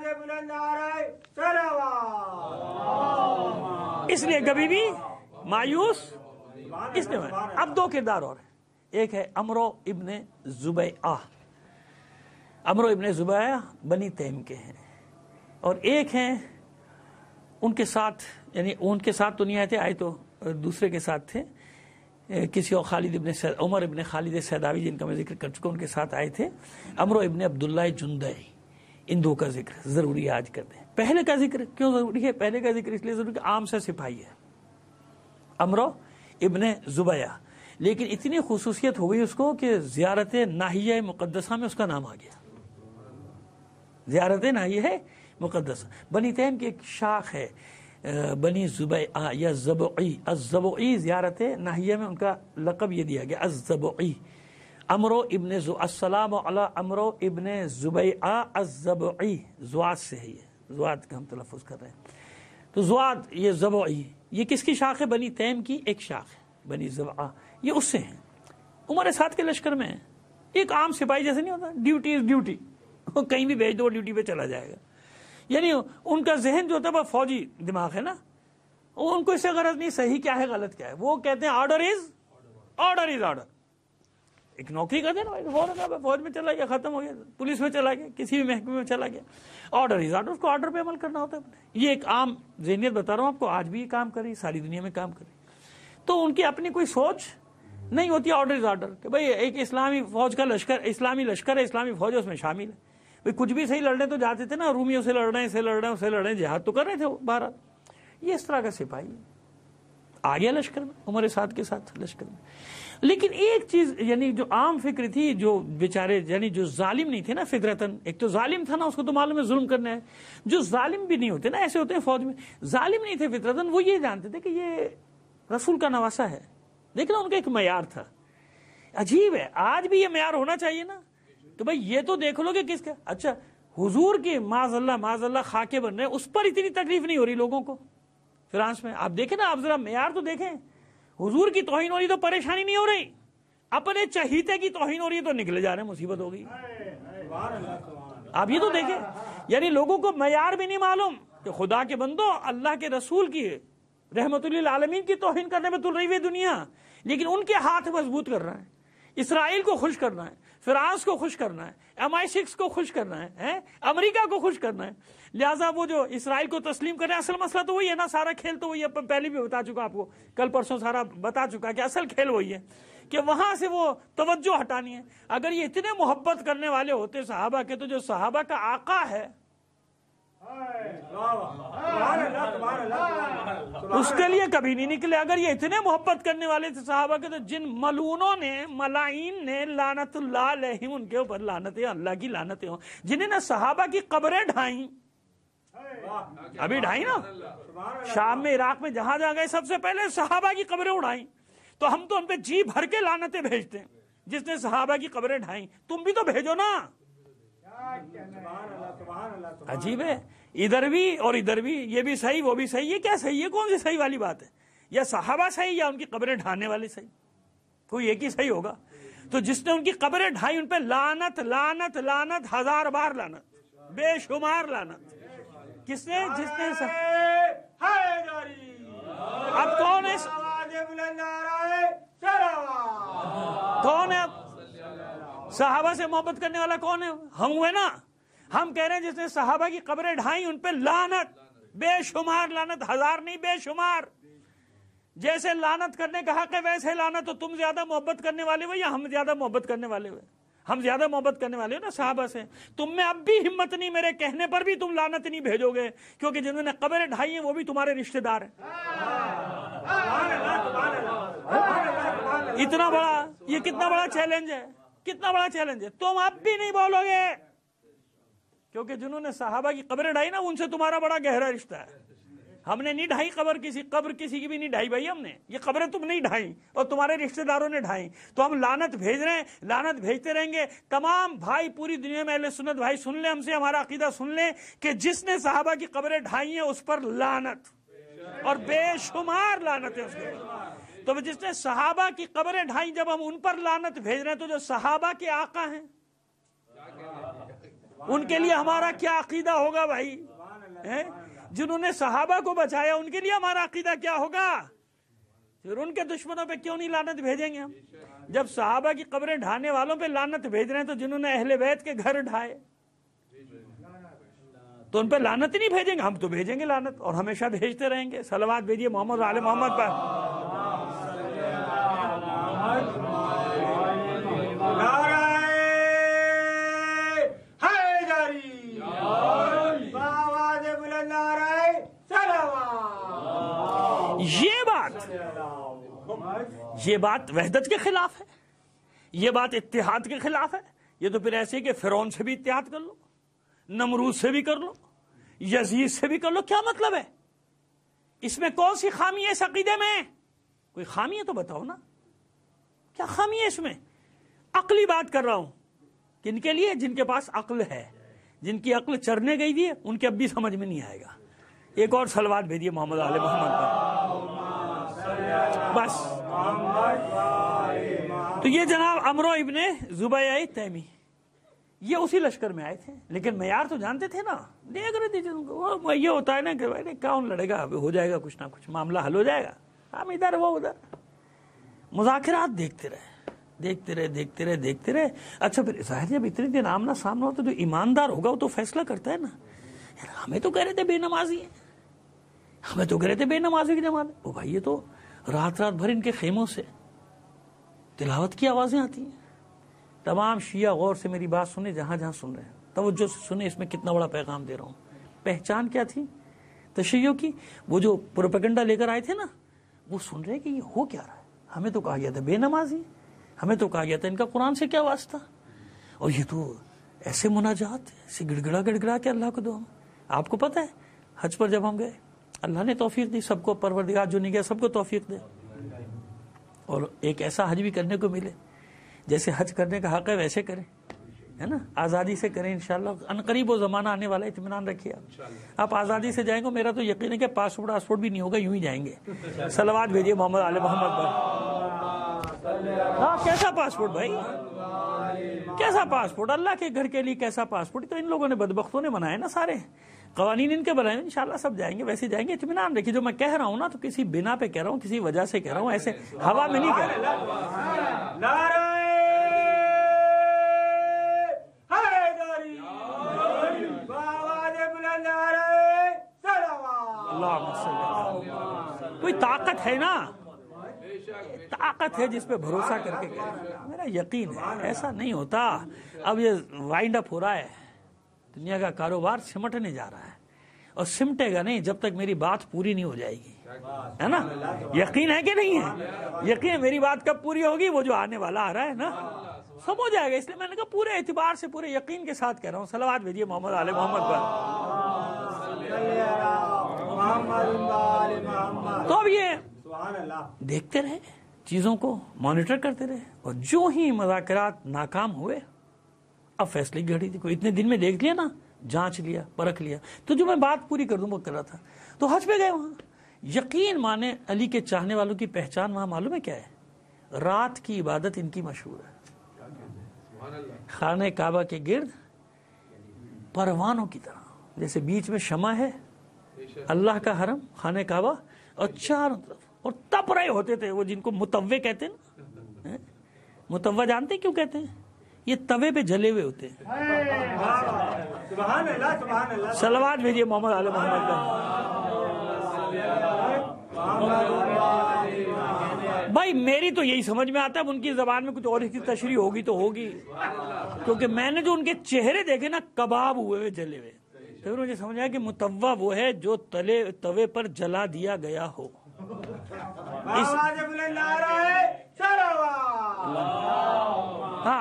اس لیے کبھی بھی مایوس اس نے، اب دو کردار اور ہیں، ایک ہے عمرو ابن زبیعہ، عمرو ابن زبیعہ بنی تیم کے ہیں، اور ایک ہیں ان کے ساتھ، یعنی ان کے ساتھ تو نہیں آئے تھے، آئے تو دوسرے کے ساتھ تھے، کسی اور خالد ابن سید عمر ابن خالد سیداوی جن کا میں ذکر کر چکا، ان کے ساتھ آئے تھے عمرو ابن عبداللہ جندئی. ان دو کا ذکر ضروری آج کرتے ہیں. پہلے کا ذکر کیوں ضروری ہے؟ پہلے کا ذکر اس لیے ضروری کہ عام سے سپاہی ہے عمرو ابن زبیہ، لیکن اتنی خصوصیت ہو گئی اس کو کہ زیارت ناحیہ مقدسہ میں اس کا نام آ گیا. زیارت ناحیہ مقدسہ بنی تیم کی ایک شاخ ہے بنی زبیعہ یا زبعی. الزبعی زیارت ناحیہ میں ان کا لقب یہ دیا گیا الزبعی. عمرو ابن ز السلام علی عمرو ابن زبیعہ الزبعی، زواد سے ہے، یہ زواد کا ہم تلفظ کر رہے ہیں. تو زواد یہ زبعی یہ کس کی شاخ ہے؟ بنی تیم کی ایک شاخ ہے بنی زبعہ، یہ اس سے ہیں. عمر ساتھ کے لشکر میں ہیں. ایک عام سپاہی جیسے نہیں ہوتا، ڈیوٹی از ڈیوٹی، کہیں بھی بھیج دو وہ ڈیوٹی پہ چلا جائے گا. یعنی ان کا ذہن جو ہوتا ہے وہ فوجی دماغ ہے نا، ان کو اس سے غرض نہیں صحیح کیا ہے غلط کیا ہے. وہ کہتے ہیں order is order is order. ایک نوکری کرتے نا، فوج میں چلا گیا، ختم ہو گیا، پولیس میں چلا گیا، کسی بھی محکمے میں چلا گیا، آرڈر از آرڈر، اس کو آرڈر پہ عمل کرنا ہوتا ہے. یہ ایک عام ذہنیت بتا رہا ہوں آپ کو، آج بھی یہ کام کر رہی، ساری دنیا میں کام کر رہی. تو ان کی اپنی کوئی سوچ نہیں ہوتی آرڈر از آرڈر کہ بھائی ایک اسلامی فوج کا لشکر، اسلامی لشکر ہے، اسلامی فوج ہے، اس میں شامل ہے. بھائی کچھ بھی صحیح لڑنے تو جاتے تھے نا، رومیوں سے لڑ رہے ہیں، سے لڑ رہے ہیں، اسے لڑ رہے ہیں، جہاد تو کر رہے تھے وہ بہرحال. یہ اس طرح کا سپاہی آ گیا لشکر میں، عمر سعد کے ساتھ لشکر میں. لیکن ایک چیز یعنی جو عام فکر تھی، جو بیچارے یعنی جو ظالم نہیں تھے نا فطرتاً، ایک تو ظالم تھا نا، اس کو تو معلوم ہے ظلم کرنا ہے. جو ظالم بھی نہیں ہوتے نا، ایسے ہوتے ہیں فوج میں ظالم نہیں تھے فطرتاً، وہ یہ جانتے تھے کہ یہ رسول کا نواسہ ہے. دیکھنا ان کا ایک معیار تھا. عجیب ہے، آج بھی یہ معیار ہونا چاہیے نا کہ بھائی یہ تو دیکھ لو کہ کس کا. اچھا حضور کی معاذ اللہ معاذ اللہ خاکے بن رہے ہیں، اس پر اتنی تکلیف نہیں ہو رہی لوگوں کو فرانس میں. آپ دیکھیں نا، آپ ذرا معیار تو دیکھیں. حضور کی توہین ہو رہی تو پریشانی نہیں ہو رہی، اپنے چہیتے کی توہین ہو رہی ہے تو نکلے جا رہے ہیں، مصیبت ہو گئی. آپ یہ تو دیکھیں، یعنی لوگوں کو معیار بھی نہیں معلوم کہ خدا کے بندو اللہ کے رسول کی رحمت للعالمین کی توہین کرنے میں تل رہی ہوئی دنیا، لیکن ان کے ہاتھ مضبوط کر رہا ہے. اسرائیل کو خوش کرنا ہے، فرانس کو خوش کرنا ہے، ایم آئی سکس کو خوش کرنا ہے، امریکہ کو خوش کرنا ہے. لہٰذا وہ جو اسرائیل کو تسلیم کرے، اصل مسئلہ تو وہی ہے نا، سارا کھیل تو وہی ہے. پہلے بھی بتا چکا آپ کو، کل پرسوں سارا بتا چکا کہ اصل کھیل وہی ہے کہ وہاں سے وہ توجہ ہٹانی ہے. اگر یہ اتنے محبت کرنے والے ہوتے صحابہ کے، تو جو صحابہ کا آقا ہے اس کے لیے کبھی نہیں نکلے. اگر یہ اتنے محبت کرنے والے تھے صحابہ کے، تو جن ملعونوں نے، ملائین نے، لعنت اللہ علیہم، ان کے اوپر لعنتیں، اللہ کی لعنتیں ہوں، جنہیں نے صحابہ کی قبریں ڈھائیں. ابھی ڈھائی نا، شام میں، عراق میں، جہاں جہاں گئے سب سے پہلے صحابہ کی قبریں اڑائیں. تو ہم تو ان پہ جی بھر کے لعنتیں بھیجتے ہیں. جس نے صحابہ کی قبریں ڈھائیں، تم بھی تو بھیجو نا. عجیب ہے، ادھر بھی اور ادھر بھی، یہ بھی صحیح وہ بھی صحیح. یہ کیا صحیح ہے؟ کون سی صحیح والی بات ہے؟ یا صحابہ صحیح یا ان کی قبریں ڈھانے والے صحیح؟ کوئی ایک ہی صحیح ہوگا. تو جس نے ان کی قبریں ڈھائی ان پہ لعنت لعنت لعنت، ہزار بار لعنت، بے شمار لعنت. کس نے؟ جس نے س... اب کون ہے؟ کون ہے اب صحابہ سے محبت کرنے والا؟ کون ہے؟ ہم ہوئے نا. ہم کہہ رہے ہیں جس نے صحابہ کی قبریں ڈھائیں ان پہ لعنت، بے شمار لعنت، ہزار نہیں بے شمار. جیسے لعنت کرنے کا حق ہے ویسے لعنت. تو تم زیادہ محبت کرنے والے ہو یا ہم زیادہ محبت کرنے والے ہوئے؟ ہم زیادہ محبت کرنے والے ہو نا صحابہ سے. تم میں اب بھی ہمت نہیں، میرے کہنے پر بھی تم لعنت نہیں بھیجو گے، کیونکہ جنہوں نے قبریں ڈھائی ہیں وہ بھی تمہارے رشتہ دار ہیں. اتنا بڑا، یہ کتنا بڑا چیلنج ہے، کتنا بڑا چیلنج ہے. تم اب بھی نہیں بولو گے، کیونکہ جنہوں نے صحابہ کی قبریں ڈھائی نا، ان سے تمہارا بڑا گہرا رشتہ ہے. ہم نے نہیں ڈھائی قبر کسی، قبر کسی کی بھی نہیں ڈھائی بھائی. ہم نے یہ قبریں تم نہیں ڈھائیں اور تمہارے رشتہ داروں نے ڈھائیں. تو ہم لعنت بھیج رہے ہیں، لعنت بھیجتے رہیں گے. تمام بھائی پوری دنیا میں اہل سنت بھائی سن لیں، ہم سے ہمارا عقیدہ سن لیں کہ جس نے صحابہ کی قبریں ڈھائی ہیں اس پر لعنت، اور بے شمار لعنت ہے اس کے. تو جس نے صحابہ کی قبریں ڈھائیں، جب ہم ان پر لعنت بھیج رہے ہیں، تو جو صحابہ کے آقا ہیں ان کے لیے ہمارا کیا عقیدہ ہوگا بھائی؟ جنہوں نے صحابہ کو بچایا ان کے لیے ہمارا عقیدہ کیا ہوگا؟ پھر ان کے دشمنوں پہ کیوں نہیں لعنت بھیجیں گے ہم؟ جب صحابہ کی قبریں ڈھانے والوں پہ لعنت بھیج رہے ہیں، تو جنہوں نے اہل بیت کے گھر ڈھائے تو ان پہ لعنت نہیں بھیجیں گے؟ ہم تو بھیجیں گے لعنت، اور ہمیشہ بھیجتے رہیں گے. صلوات بھیجیے محمد علی محمد پر. یہ بات وحدت کے خلاف ہے، یہ بات اتحاد کے خلاف ہے۔ یہ تو پھر ایسے کہ فرعون سے بھی اتحاد کر لو، نمرود سے بھی کر لو، یزید سے بھی کر لو، کیا مطلب ہے؟ اس میں کون سی خامی ہے اس عقیدے میں؟ کوئی خامی ہے تو بتاؤ نا، کیا خامی ہے اس میں؟ عقلی بات کر رہا ہوں، کن کے لیے؟ جن کے پاس عقل ہے، جن کی عقل چرنے گئی دی ہے، ان کے اب بھی سمجھ میں نہیں آئے گا۔ ایک اور صلوات بھیجیے محمد آل محمد پر، بس۔ تو یہ جناب عمرو ابن زبیع تیمی، یہ اسی لشکر میں آئے تھے، لیکن معیار تو جانتے تھے نا، دیکھ رہے تھے جن کو، یہ ہوتا ہے نا کہ بھائی کون لڑے گا، ہو جائے گا کچھ نہ کچھ، معاملہ حل ہو جائے گا، ہم ادھر وہ ادھر، مذاکرات دیکھتے رہے دیکھتے رہے دیکھتے رہے دیکھتے رہے اچھا پھر ظاہر جب اتنی دن آمنا سامنا ہوتا جو ایماندار ہوگا وہ تو فیصلہ کرتا ہے نا، یار ہمیں تو کہہ رہے تھے بے نمازی ہیں، ہمیں تو کہہ رہے تھے بے نمازی کی جماعت، او بھائی یہ تو رات رات بھر ان کے خیموں سے تلاوت کی آوازیں آتی ہیں۔ تمام شیعہ غور سے میری بات سنیں، جہاں جہاں سن رہے ہیں توجہ سے سنیں، اس میں کتنا بڑا پیغام دے رہا ہوں۔ پہچان کیا تھی تشیع کی؟ وہ جو پروپیگنڈا لے کر آئے تھے نا، وہ سن رہے کہ یہ ہو کیا رہا ہے، ہمیں تو کہا گیا تھا بے نمازی، ہمیں تو کہا گیا تھا ان کا قرآن سے کیا واسطہ، اور یہ تو ایسے مناجات ایسے گڑ گڑا گڑ گڑا کے اللہ کو دعا۔ آپ کو پتہ ہے حج پر جب ہم گئے، اللہ نے توفیق دی سب کو، پروردگار جو نہیں گیا سب کو توفیق دے، اور ایک ایسا حج بھی کرنے کو ملے جیسے حج کرنے کا حق ہے ویسے کریں، ہے نا، آزادی سے کریں انشاءاللہ۔ ان قریب وہ زمانہ آنے والا ہے، اطمینان رکھیے آپ آپ آزادی سے جائیں گے، میرا تو یقین ہے کہ پاسپورٹ واسپورٹ بھی نہیں ہوگا، یوں ہی جائیں گے۔ صلوات بھیجیے محمد آل محمد پر۔ ہاں کیسا پاسپورٹ بھائی، کیسا پاسپورٹ؟ اللہ کے گھر کے لیے کیسا پاسپورٹ؟ تو ان لوگوں نے بدبختوں نے بنائے نا، سارے قوانین ان کے بنائے، انشاءاللہ سب جائیں گے، ویسے جائیں گے، اطمینان رکھیے۔ جو میں کہہ رہا ہوں نا تو کسی بنا پہ کہہ رہا ہوں، کسی وجہ سے کہہ رہا ہوں، ایسے ہوا میں نہیں کہہ رہا۔ کوئی طاقت ہے نا، طاقت ہے جس پہ بھروسہ کر کے کہہ، میرا یقین ہے ایسا نہیں ہوتا۔ اب یہ وائنڈ اپ ہو رہا ہے، دنیا کا کاروبار سمٹنے جا رہا ہے، اور سمٹے گا نہیں جب تک میری بات پوری نہیں ہو جائے گی، ہے نا؟ یقین ہے کہ نہیں ہے؟ یقین میری بات کب پوری ہوگی؟ وہ جو آنے والا آ رہا ہے نا، سب ہو جائے گا۔ اس لیے میں نے کہا پورے اعتبار سے پورے یقین کے ساتھ کہہ رہا ہوں۔ صلوات بھیجیے محمد آل محمد پر۔ تو اب یہ دیکھتے رہے، چیزوں کو مانیٹر کرتے رہے، اور جو ہی مذاکرات ناکام ہوئے اب فیصلے کی گھڑی تھی۔ کوئی اتنے دن میں دیکھ لیا نا، جانچ لیا، پرکھ لیا، تو جو میں بات پوری کر دوں وہ کر رہا تھا۔ تو حج پہ گئے، وہاں یقین مانے علی کے چاہنے والوں کی پہچان وہاں معلوم ہے کیا ہے؟ رات کی عبادت ان کی مشہور ہے، خانہ کعبہ کے گرد پروانوں کی طرح، جیسے بیچ میں شمع ہے اللہ کا حرم خانہ کعبہ، اور چاروں طرف، اور تپ رہے ہوتے تھے وہ جن کو متوے کہتے ہیں نا۔ متوے جانتے کیوں کہتے ہیں؟ یہ توے پہ جلے ہوئے ہوتے ہیں۔ صلوات بھیجیے محمد آل محمد کا۔ بھائی میری تو یہی سمجھ میں آتا ہے، اب ان کی زبان میں کچھ اور ہی تشریح ہوگی تو ہوگی، کیونکہ میں نے جو ان کے چہرے دیکھے نا کباب ہوئے ہوئے جلے ہوئے، تو مجھے سمجھ آیا کہ متوا وہ ہے جو تلے توے پر جلا دیا گیا ہو۔ ہاں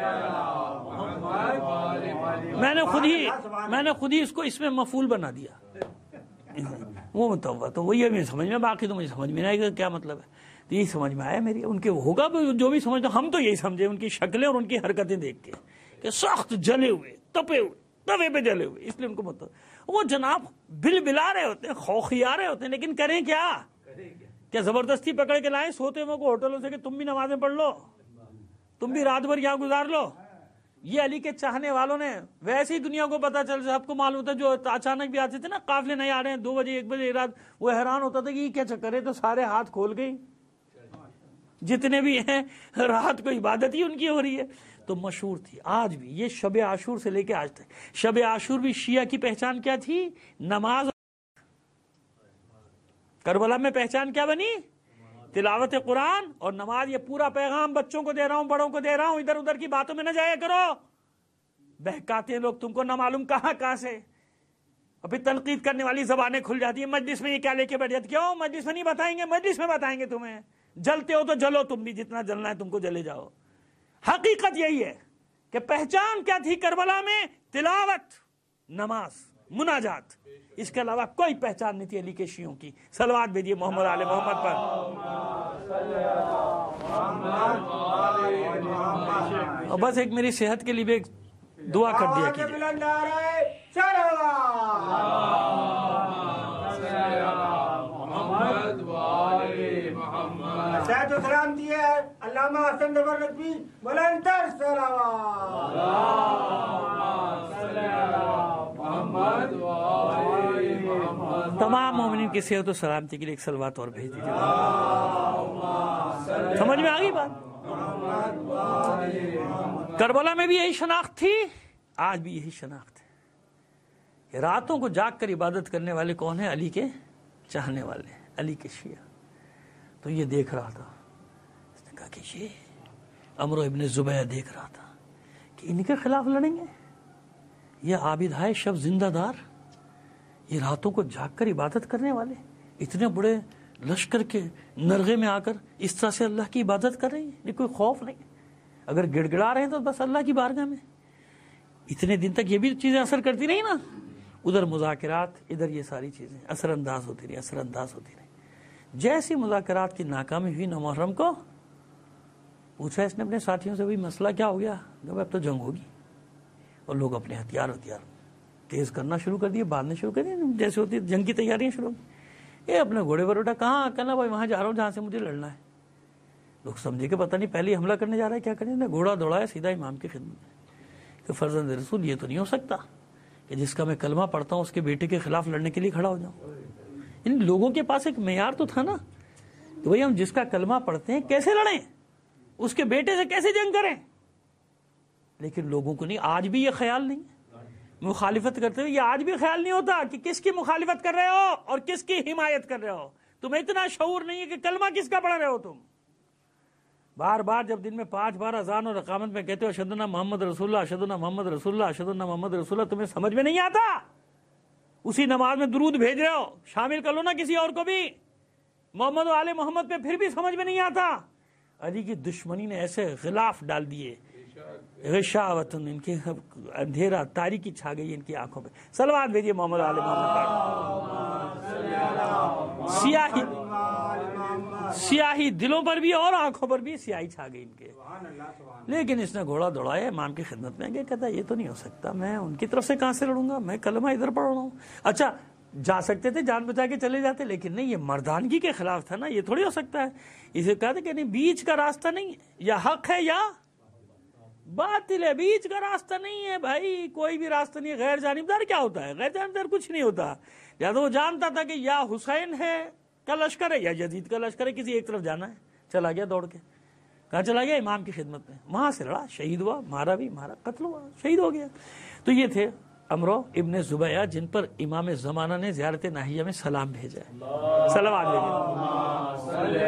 میں نے خود ہی میں نے خود ہی اس کو اس میں مفعول بنا دیا، وہ متوا تو وہی ہے سمجھ میں، باقی تو مجھے سمجھ میں نہیں آئے گا کیا مطلب ہے۔ تو یہی سمجھ میں آیا میری، ان کے ہوگا جو بھی سمجھتا، ہم تو یہی سمجھے ان کی شکلیں اور ان کی حرکتیں دیکھ کے کہ سخت جلے ہوئے، تپے ہوئے، توے پہ جلے ہوئے، اس لیے ان کو متوا۔ وہ جناب بل بلا رہے ہوتے ہیں، خوخیا رہے ہوتے ہیں، لیکن کریں کیا؟ کیا زبردستی پکڑ کے لائیں سوتے ہوئے کو ہوٹلوں سے کہ تم بھی نمازیں پڑھ لو، تم بھی رات بھر یہاں گزار لو؟ یہ علی کے چاہنے والوں نے ویسے ہی دنیا کو پتا چل، سب کو معلوم ہوتا، جو اچانک بھی آتے تھے نا قافلے نہیں آ رہے ہیں دو بجے ایک بجے رات، وہ حیران ہوتا تھا کہ یہ کیا چکر ہے، تو سارے ہاتھ کھول گئی، جتنے بھی ہیں رات کو عبادت ہی ان کی ہو رہی ہے۔ تو مشہور تھی آج بھی یہ شب عاشور سے لے کے آج تک۔ شب عاشور بھی شیعہ کی پہچان کیا تھی؟ نماز۔ کربلا میں پہچان کیا بنی؟ تلاوت قرآن اور نماز۔ یہ پورا پیغام بچوں کو دے رہا ہوں، بڑوں کو دے رہا ہوں، ادھر ادھر کی باتوں میں نہ جایا کرو، بہکاتے ہیں لوگ تم کو نہ معلوم کہاں کہاں سے، اور پھر تنقید کرنے والی زبانیں کھل جاتی ہیں۔ مجلس میں یہ کیا لے کے بیٹھ جاتی، کیوں مجلس میں نہیں بتائیں گے؟ مجلس میں بتائیں گے تمہیں، جلتے ہو تو جلو تم بھی، جتنا جلنا ہے تم کو جلے جاؤ. حقیقت یہی ہے کہ پہچان کیا تھی کربلا میں؟ تلاوت، نماز، مناجات. اس کے علاوہ کوئی پہچان نہیں تھی علی کے شیعوں کی. صلوات بھیجیے محمد آل محمد پر. اور بس ایک میری صحت کے لیے بھی ایک دعا کر دیا کیجیے. صحت و سلام دیے علامہ حسن ظفر ندوی بلندر صلوات. تمام مومنین کی صحت و سلامتی کے لیے ایک صلوات اور بھیج دیجیے. سمجھ میں آ گئی بات؟ کربلا میں بھی یہی شناخت تھی، آج بھی یہی شناخت ہے. راتوں کو جاگ کر عبادت کرنے والے کون ہیں؟ علی کے چاہنے والے، علی کے شیعہ. تو یہ دیکھ رہا تھا، اس نے کہا کہ یہ عمرو ابن زبیہ دیکھ رہا تھا کہ ان کے خلاف لڑیں گے. یہ عابد ہے شب زندہ دار، یہ راتوں کو جاگ کر عبادت کرنے والے اتنے بڑے لشکر کے نرغے میں آ کر اس طرح سے اللہ کی عبادت کر رہے ہیں. یہ کوئی خوف نہیں، اگر گڑ گڑا رہے ہیں تو بس اللہ کی بارگاہ میں. اتنے دن تک یہ بھی چیزیں اثر کرتی رہی نا، ادھر مذاکرات، ادھر یہ ساری چیزیں اثر انداز ہوتی رہی اثر انداز ہوتی رہی. جیسی مذاکرات کی ناکامی ہوئی نو محرم کو، پوچھا اس نے اپنے ساتھیوں سے، بھی مسئلہ کیا ہو گیا؟ جب اب تو جنگ ہوگی. اور لوگ اپنے ہتھیار ہتھیار تیز کرنا شروع کر دیے، باندھنے شروع کر دیے، جیسے ہوتی جنگ کی تیاریاں شروع. یہ اپنے گھوڑے پر اٹھا، کہاں؟ کہنا بھائی وہاں جا رہا ہوں جہاں سے مجھے لڑنا ہے. لوگ سمجھے کہ پتہ نہیں پہلے حملہ کرنے جا رہا ہے، کیا کرنے. گھوڑا دوڑایا سیدھا امام کی خدمت میں کہ فرزند رسول یہ تو نہیں ہو سکتا کہ جس کا میں کلمہ پڑھتا ہوں اس کے بیٹے کے خلاف لڑنے کے لیے کھڑا ہو جاؤں. ان لوگوں کے پاس ایک معیار تو تھا نا کہ بھائی ہم جس کا کلمہ پڑھتے ہیں کیسے لڑیں، اس کے بیٹے سے کیسے جنگ کریں. لیکن لوگوں کو نہیں، آج بھی یہ خیال نہیں. مخالفت کرتے ہوئے یہ آج بھی خیال نہیں ہوتا کہ کس کی مخالفت کر رہے ہو اور کس کی حمایت کر رہے ہو. تمہیں اتنا شعور نہیں ہے کہ کلمہ کس کا پڑھ رہے ہو. تم بار بار جب دن میں پانچ بار اذان اور اقامت میں کہتے ہو اشہد ان محمد رسول اللہ، اشہد ان محمد رسول اللہ، اشہد ان محمد رسول اللہ، تمہیں سمجھ میں نہیں آتا؟ اسی نماز میں درود بھیج رہے ہو، شامل کر لو نا کسی اور کو بھی. محمد و آل محمد پہ پھر بھی سمجھ میں نہیں آتا. علی کی دشمنی نے ایسے غلاف ڈال دیے، غشاوتن، ان کے اندھیرا تاریکی چھا گئی ان کی آنکھوں پہ. صلوات بھیجیے محمد آل محمد پر. سیاہی سیاہی دلوں پر بھی اور آنکھوں پر بھی سیاہی چھا گئی ان کے. لیکن اس نے گھوڑا دوڑایا امام کی خدمت میں، کہ کہتا یہ تو نہیں ہو سکتا، میں ان کی طرف سے کہاں سے لڑوں گا، میں کلمہ ادھر پڑھ رہا ہوں. اچھا جا سکتے تھے، جان بچا کے چلے جاتے، لیکن نہیں، یہ مردانگی کے خلاف تھا نا، یہ تھوڑی ہو سکتا ہے. اسے کہا تھا کہ نہیں، بیچ کا راستہ نہیں ہے، یا حق ہے یا باطل ہے، بیچ کا راستہ نہیں ہے بھائی، کوئی بھی راستہ نہیں ہے. غیر جانبدار کیا ہوتا ہے؟ غیر جانبدار کچھ نہیں ہوتا. یا تو وہ جانتا تھا کہ یا حسین ہے کا لشکر ہے یا یزید کا لشکر ہے، کسی ایک طرف جانا ہے. چلا گیا دوڑ کے. کہاں چلا گیا؟ امام کی خدمت میں. وہاں سے لڑا، شہید ہوا، مارا بھی، مارا قتل ہوا، شہید ہو گیا. تو یہ تھے عمرو ابن زبیہ جن پر امام زمانہ نے زیارت ناہیہ میں سلام بھیجا ہے. صلوات بھیجیے.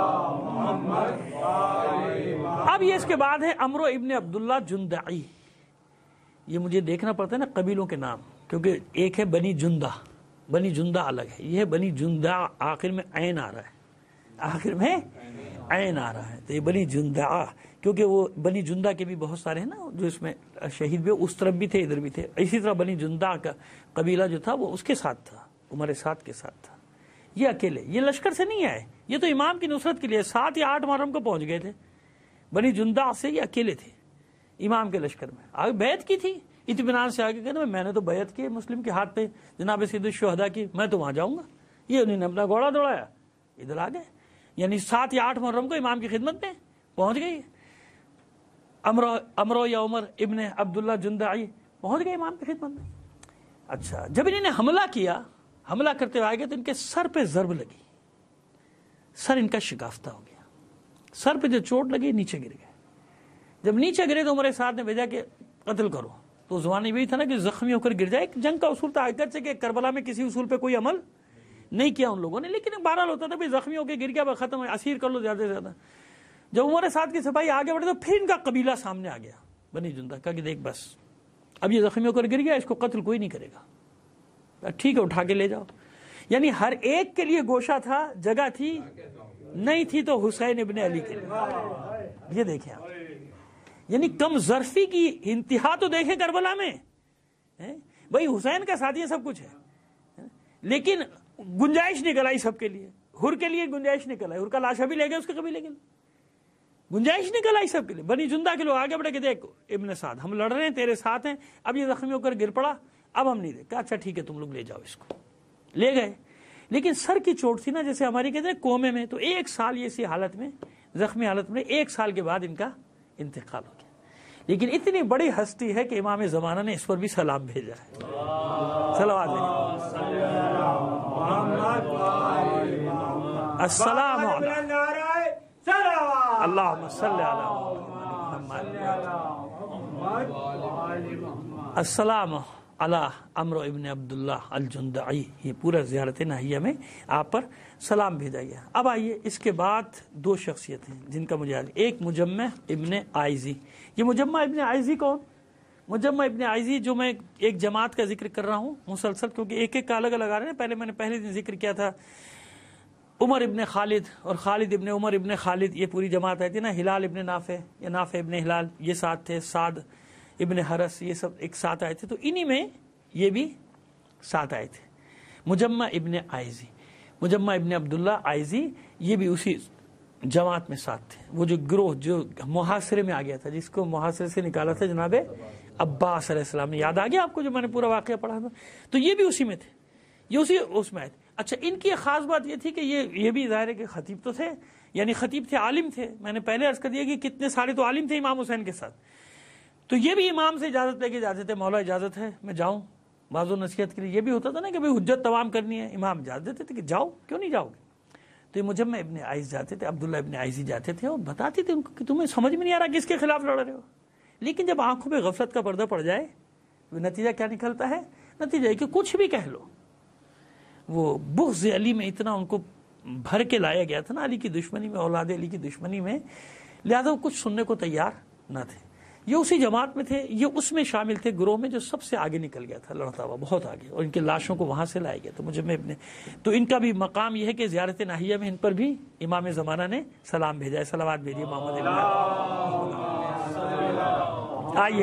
اب یہ اس کے بعد ہے عمرو ابن عبداللہ جندعی. یہ مجھے دیکھنا پڑتا ہے نا قبیلوں کے نام، کیونکہ ایک ہے بنی جندہ، بنی جندہ الگ ہے، یہ ہے بنی جندہ، آخر میں عین آ رہا ہے، آخر میں عین آ رہا ہے. تو یہ بنی جندہ، کیونکہ وہ بنی جندہ کے بھی بہت سارے ہیں نا جو اس میں شہید بھی، اس طرف بھی تھے ادھر بھی تھے. اسی طرح بنی جندہ کا قبیلہ جو تھا وہ اس کے ساتھ تھا، عمر سعد کے ساتھ تھا. یہ اکیلے، یہ لشکر سے نہیں آئے، یہ تو امام کی نصرت کے لیے سات یا آٹھ محرم کو پہنچ گئے تھے. بنی جندہ سے یہ اکیلے تھے امام کے لشکر میں. آگے بیعت کی تھی اطمینان سے، آگے کہتے میں نے تو بیعت کی مسلم کے ہاتھ پہ جناب سید الشہداء کی، میں تو وہاں جاؤں گا. یہ انہوں نے اپنا گھوڑا دوڑایا، ادھر آ گئے. یعنی سات یا آٹھ محرم کو امام کی خدمت میں پہنچ گئی. عمرو عمرو یا عمر ابن عبداللہ جندعی پہنچ گئے امام کی خدمت میں. اچھا جب انہوں نے حملہ کیا، حملہ کرتے ہوئے آئے گئے تو ان کے سر پہ ضرب لگی، سر ان کا شکافتہ ہو گیا. سر پہ جو چوٹ لگی نیچے گر گئے. جب نیچے گرے تو عمر سعد نے بھیجا کہ قتل کرو. تو زمانے میں بھی تھا نا کہ زخمی ہو کر گر جائے. ایک جنگ کا اصول تھا، اگرچہ کہ کربلا میں کسی اصول پہ کوئی عمل نہیں کیا ان لوگوں نے، لیکن بہرحال ہوتا تھا بھی زخمی ہو کے گر گیا ختم ہے، اسیر کر لو زیادہ سے زیادہ. جب عمر سعد کی سپاہی آگے بڑھے تو پھر ان کا قبیلہ سامنے آ گیا بنی جندہ کا، کہ دیکھ بس اب یہ زخمی ہو کر گر گیا، اس کو قتل کوئی نہیں کرے گا، ٹھیک ہے اٹھا کے لے جاؤ. یعنی ہر ایک کے لیے گوشہ تھا، جگہ تھی نہیں تھی تو حسین ابن علی کے لیے. یہ دیکھیں آپ, یعنی کم ظرفی کی انتہا تو دیکھیں کربلا میں. بھائی حسین کا ساتھ یہ سب کچھ ہے, لیکن گنجائش نکل آئی سب کے لیے. حر کے لیے گنجائش نکل آئی, حر کا لاشا بھی لے گئے, اس کے قبیلے کے لیے گنجائش نکل آئی سب کے لیے. بنی جندہ کے لوگ آگے بڑھے کہ دیکھ ابن سعد ہم لڑ رہے ہیں تیرے ساتھ ہیں, اب یہ زخمی ہو کر گر پڑا, اب ہم نہیں دیکھتے. اچھا ٹھیک ہے تم لوگ لے جاؤ اس کو. لے گئے, لیکن سر کی چوٹ تھی نا, جیسے ہماری کہتے ہیں کومے میں, تو ایک سال یہ اسی حالت میں زخمی حالت میں, ایک سال کے بعد ان کا انتقال ہو گیا. لیکن اتنی بڑی ہستی ہے کہ امام زمانہ نے اس پر بھی سلام بھیجا ہے. صلوات السلام علیکم اللہم صلی علی محمد. السلام علی عمرو ابن عبداللہ الجندعی. یہ پورا زیارت ناحیہ میں آپ پر سلام بھیجا گیا. اب آئیے اس کے بعد دو شخصیتیں جن کا مجھے یاد, ایک مجمع ابن عائزی. یہ مجمع ابن عائزی کون؟ مجمع ابن عائزی جو میں ایک جماعت کا ذکر کر رہا ہوں مسلسل, کیونکہ ایک ایک کا الگ الگ آ رہے ہیں. پہلے میں نے پہلے دن ذکر کیا تھا عمر ابن خالد اور خالد ابن عمر ابن خالد, یہ پوری جماعت آئی تھی نا. ہلال ابن نافع یا نافع ابن ہلال یہ ساتھ تھے. سعد ابن حرس یہ سب ایک ساتھ آئے تھے, تو انہی میں یہ بھی ساتھ آئے تھے. مجمع ابن عائزی, مجمع ابن عبداللہ عائزی, یہ بھی اسی جماعت میں ساتھ تھے. وہ جو گروہ جو محاصرے میں آ گیا تھا, جس کو محاصرے سے نکالا تھا جناب عباس علیہ السلام نے, یاد آ گیا آپ کو جو میں نے پورا واقعہ پڑھا تھا, تو یہ بھی اسی میں تھے, یہ اسی اس میں آئے تھے. اچھا ان کی ایک خاص بات یہ تھی کہ یہ یہ بھی ظاہر ہے کہ خطیب تو تھے, یعنی خطیب تھے, عالم تھے. میں نے پہلے عرض کر دیا کہ کتنے سارے تو عالم تھے امام حسین کے ساتھ. تو یہ بھی امام سے اجازت لے کے جاتے تھے, مولا اجازت ہے میں جاؤں بعض و نصیحت کے لیے. یہ بھی ہوتا تھا نا کہ بھئی حجت تمام کرنی ہے, امام اجازت دیتے تھے کہ جاؤ, کیوں نہیں جاؤ گے. تو یہ مجمع ابن عائز جاتے تھے, عبداللہ ابن عائزی جاتے تھے, اور بتاتے تھے ان کو کہ تمہیں سمجھ میں نہیں آ رہا کس کے خلاف لڑ رہے ہو. لیکن جب آنکھوں پہ غفلت کا پردہ پڑ جائے, نتیجہ کیا نکلتا ہے؟ نتیجہ ہے کہ کچھ بھی کہہ لو. وہ بغض علی میں اتنا ان کو بھر کے لایا گیا تھا نا, علی کی دشمنی میں, اولاد علی کی دشمنی میں, لہذا وہ کچھ سننے کو تیار نہ تھے. یہ اسی جماعت میں تھے, یہ اس میں شامل تھے گروہ میں جو سب سے آگے نکل گیا تھا, لڑتا ہوا بہت آگے, اور ان کے لاشوں کو وہاں سے لایا گیا. تو مجھے میں اپنے تو ان کا بھی مقام یہ ہے کہ زیارت ناحیہ میں ان پر بھی امام زمانہ نے سلام بھیجا ہے. صلوات بھیجیے محمد علی. آئیے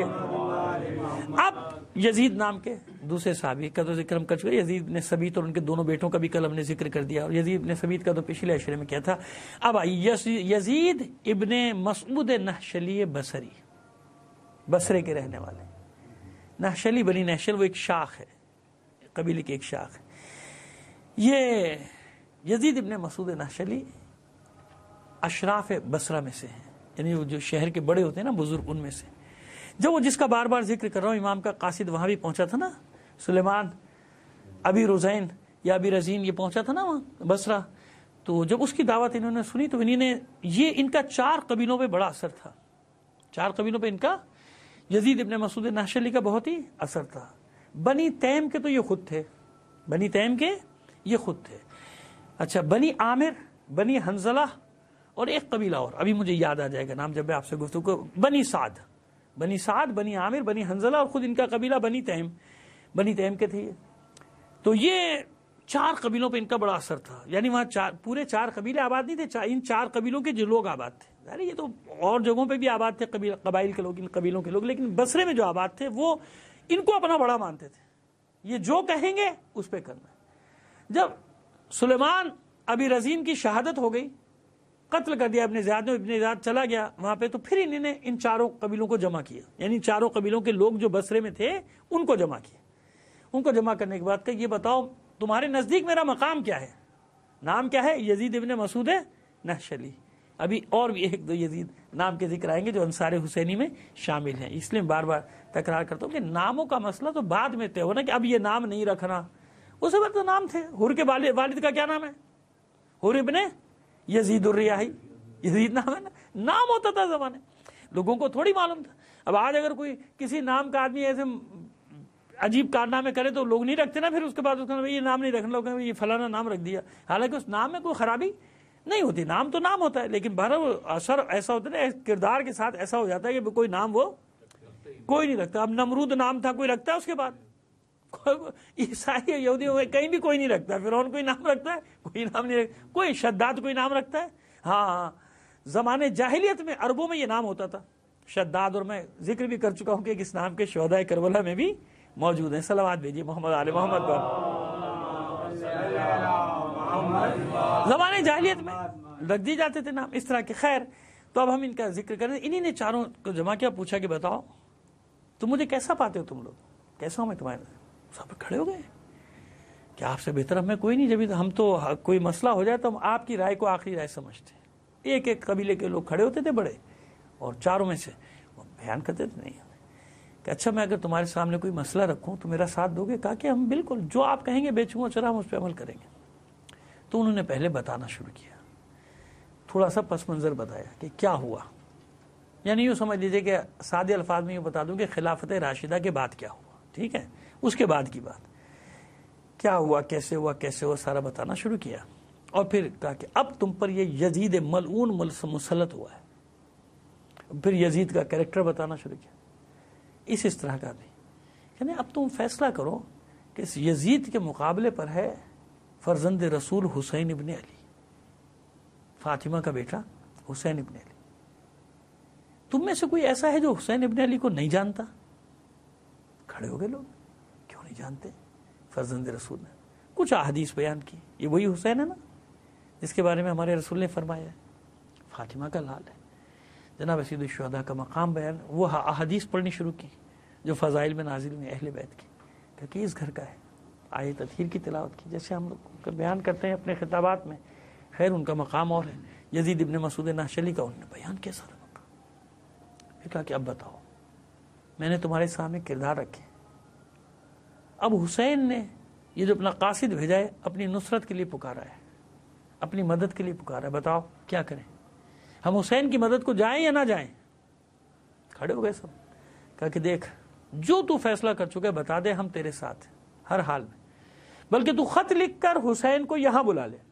اب یزید نام کے دوسرے صحابی کا تو ذکر ہم کر چکے. یزید ابن ثبیت اور ان کے دونوں بیٹوں کا بھی کل ہم نے ذکر کر دیا, اور یزید ابن ثبیت کا تو پچھلے اشرے میں کیا تھا. اب آئیے یزید ابن مسعود نحشلی بصری, بصرے کے رہنے والے. نحشلی بنی نحشل وہ ایک شاخ ہے, قبیلے کی ایک شاخ ہے. یہ یزید ابن مسعود نحشلی اشراف بصرہ میں سے ہیں, یعنی وہ جو شہر کے بڑے ہوتے ہیں نا بزرگ, ان میں سے. جب وہ جس کا بار بار ذکر کر رہا ہوں امام کا قاصد وہاں بھی پہنچا تھا نا, سلیمان ابی رزین یا ابی رزین, یہ پہنچا تھا نا وہاں بصرہ. تو جب اس کی دعوت انہوں نے سنی تو انہوں نے, یہ ان کا چار قبیلوں پہ بڑا اثر تھا, چار قبیلوں پہ ان کا یزید ابن مسعود نحشلی کا بہت ہی اثر تھا. بنی تیم کے تو یہ خود تھے, بنی تیم کے یہ خود تھے. اچھا بنی عامر, بنی حنزلہ, اور ایک قبیلہ اور ابھی مجھے یاد آ جائے گا نام جب میں آپ سے گفتگو, بنی سعد, بنی سعد, بنی عامر, بنی حنزلہ, اور خود ان کا قبیلہ بنی تیم, بنی تیم کے تھے یہ. تو یہ چار قبیلوں پہ ان کا بڑا اثر تھا, یعنی وہاں چار پورے چار قبیلے آباد نہیں تھے, ان چار قبیلوں کے جو لوگ آباد تھے. یہ تو اور جگہوں پہ بھی آباد تھے قبائل کے لوگ, ان قبیلوں کے لوگ, لیکن بصرے میں جو آباد تھے وہ ان کو اپنا بڑا مانتے تھے. یہ جو کہیں گے اس پہ کرنا. جب سلیمان ابی رزین کی شہادت ہو گئی, قتل کر دیا ابن زیاد نے, ابن زیاد چلا گیا وہاں پہ, تو پھر انہوں نے ان چاروں قبیلوں کو جمع کیا, یعنی چاروں قبیلوں کے لوگ جو بصرے میں تھے ان کو جمع کیا. ان کو جمع کرنے کے بعد کہ یہ بتاؤ تمہارے نزدیک میرا مقام کیا ہے, نام کیا ہے؟ یزید ابن مسعود نحشلی. ابھی اور بھی ایک دو یزید نام کے ذکر آئیں گے جو انصار حسینی میں شامل ہیں, اس لیے بار بار تکرار کرتا ہوں کہ ناموں کا مسئلہ تو بعد میں طے ہونا, کہ اب یہ نام نہیں رکھنا. اس وقت تو نام تھے. حر کے والد کا کیا نام ہے؟ حر ابن یزید الریاحی, یزید نام ہے نا, نام ہوتا تھا زمانے, لوگوں کو تھوڑی معلوم تھا. اب آج اگر کوئی کسی نام کا آدمی ایسے عجیب کارنامے کرے تو لوگ نہیں رکھتے نا, پھر اس کے بعد اس کا یہ نام نہیں رکھنا, لوگ یہ فلانا نام رکھ دیا, حالانکہ اس نام میں کوئی خرابی نہیں ہوتی. نام تو نام ہوتا ہے, لیکن بہرحال اثر ایسا ہوتا ہے نا, کردار کے ساتھ ایسا ہو جاتا ہے کہ کوئی نام وہ کوئی نہیں رکھتا. اب نمرود نام تھا, کوئی رکھتا ہے اس کے بعد؟ عیسائی یہودی ہوئے کہیں بھی کوئی نہیں رکھتا. فرعون کوئی نام رکھتا ہے؟ کوئی نام نہیں رکھتا. کوئی شداد کوئی نام رکھتا ہے؟ ہاں زمانے جاہلیت میں عربوں میں یہ نام ہوتا تھا شداد، اور میں ذکر بھی کر چکا ہوں کہ اس نام کے شہداء کربلا میں بھی موجود ہیں. صلوات بھیجیے محمد آل محمد پر. زمانے جاہلیت میں رکھ دی جاتے تھے نام اس طرح کے. خیر تو اب ہم ان کا ذکر کریں. انہی نے چاروں کو جمع کیا، پوچھا کہ بتاؤ تم مجھے کیسا پاتے ہو، تم لوگ کیسا ہوں میں تمہارے. سب کھڑے ہو گئے کہ آپ سے بہتر ہمیں کوئی نہیں، جب ہم تو کوئی مسئلہ ہو جائے تو ہم آپ کی رائے کو آخری رائے سمجھتے ہیں. ایک ایک قبیلے کے لوگ کھڑے ہوتے تھے بڑے، اور چاروں میں سے وہ بیان کرتے تھے نہیں کہ اچھا میں اگر تمہارے سامنے کوئی مسئلہ رکھوں تو میرا ساتھ دو گے. کہا کہ ہم بالکل جو آپ کہیں گے بے چونگا چرا ہم اس پہ عمل کریں گے. تو انہوں نے پہلے بتانا شروع کیا، تھوڑا سا پس منظر بتایا کہ کیا ہوا. یعنی یوں سمجھ لیجئے کہ سادے الفاظ میں یوں بتا دوں کہ خلافت راشدہ کے بعد کیا ہوا، ٹھیک ہے، اس کے بعد کی بات کیا ہوا، کیسے ہوا کیسے ہوا سارا بتانا شروع کیا. اور پھر کہا کہ اب تم پر یہ یزید ملعون مسلط ہوا ہے. پھر یزید کا کریکٹر بتانا شروع کیا اس اس طرح کا بھی. یعنی اب تم فیصلہ کرو کہ اس یزید کے مقابلے پر ہے فرزند رسول حسین ابن علی، فاطمہ کا بیٹا حسین ابن علی. تم میں سے کوئی ایسا ہے جو حسین ابن علی کو نہیں جانتا؟ کھڑے ہو گئے لوگ. کیوں نہیں جانتے؟ فرزند رسول نے کچھ احادیث بیان کی. یہ وہی حسین ہے نا جس کے بارے میں ہمارے رسول نے فرمایا ہے فاطمہ کا لال ہے. جناب سید الشہداء کا مقام بیان، وہ احادیث پڑھنی شروع کی جو فضائل میں نازل میں اہل بیت کی، کہ اس گھر کا ہے. آیے تطہیر کی تلاوت کی جیسے ہم لوگ بیان کرتے ہیں اپنے خطابات میں. خیر ان کا مقام اور ہے. یزید ابن مسعود ناشلی کا انہوں نے بیان کیا سارا مقام. پھر کہا کہ اب بتاؤ میں نے تمہارے سامنے کردار رکھے. اب حسین نے یہ جو اپنا قاصد بھیجا ہے اپنی نصرت کے لیے پکارا ہے، اپنی مدد کے لیے پکارا ہے. بتاؤ کیا کریں، ہم حسین کی مدد کو جائیں یا نہ جائیں؟ کھڑے ہو گئے سب. کہا کہ دیکھ جو تو فیصلہ کر چکا ہے بتا دے، ہم تیرے ساتھ ہیں ہر حال میں. بلکہ تو خط لکھ کر حسین کو یہاں بلا لے،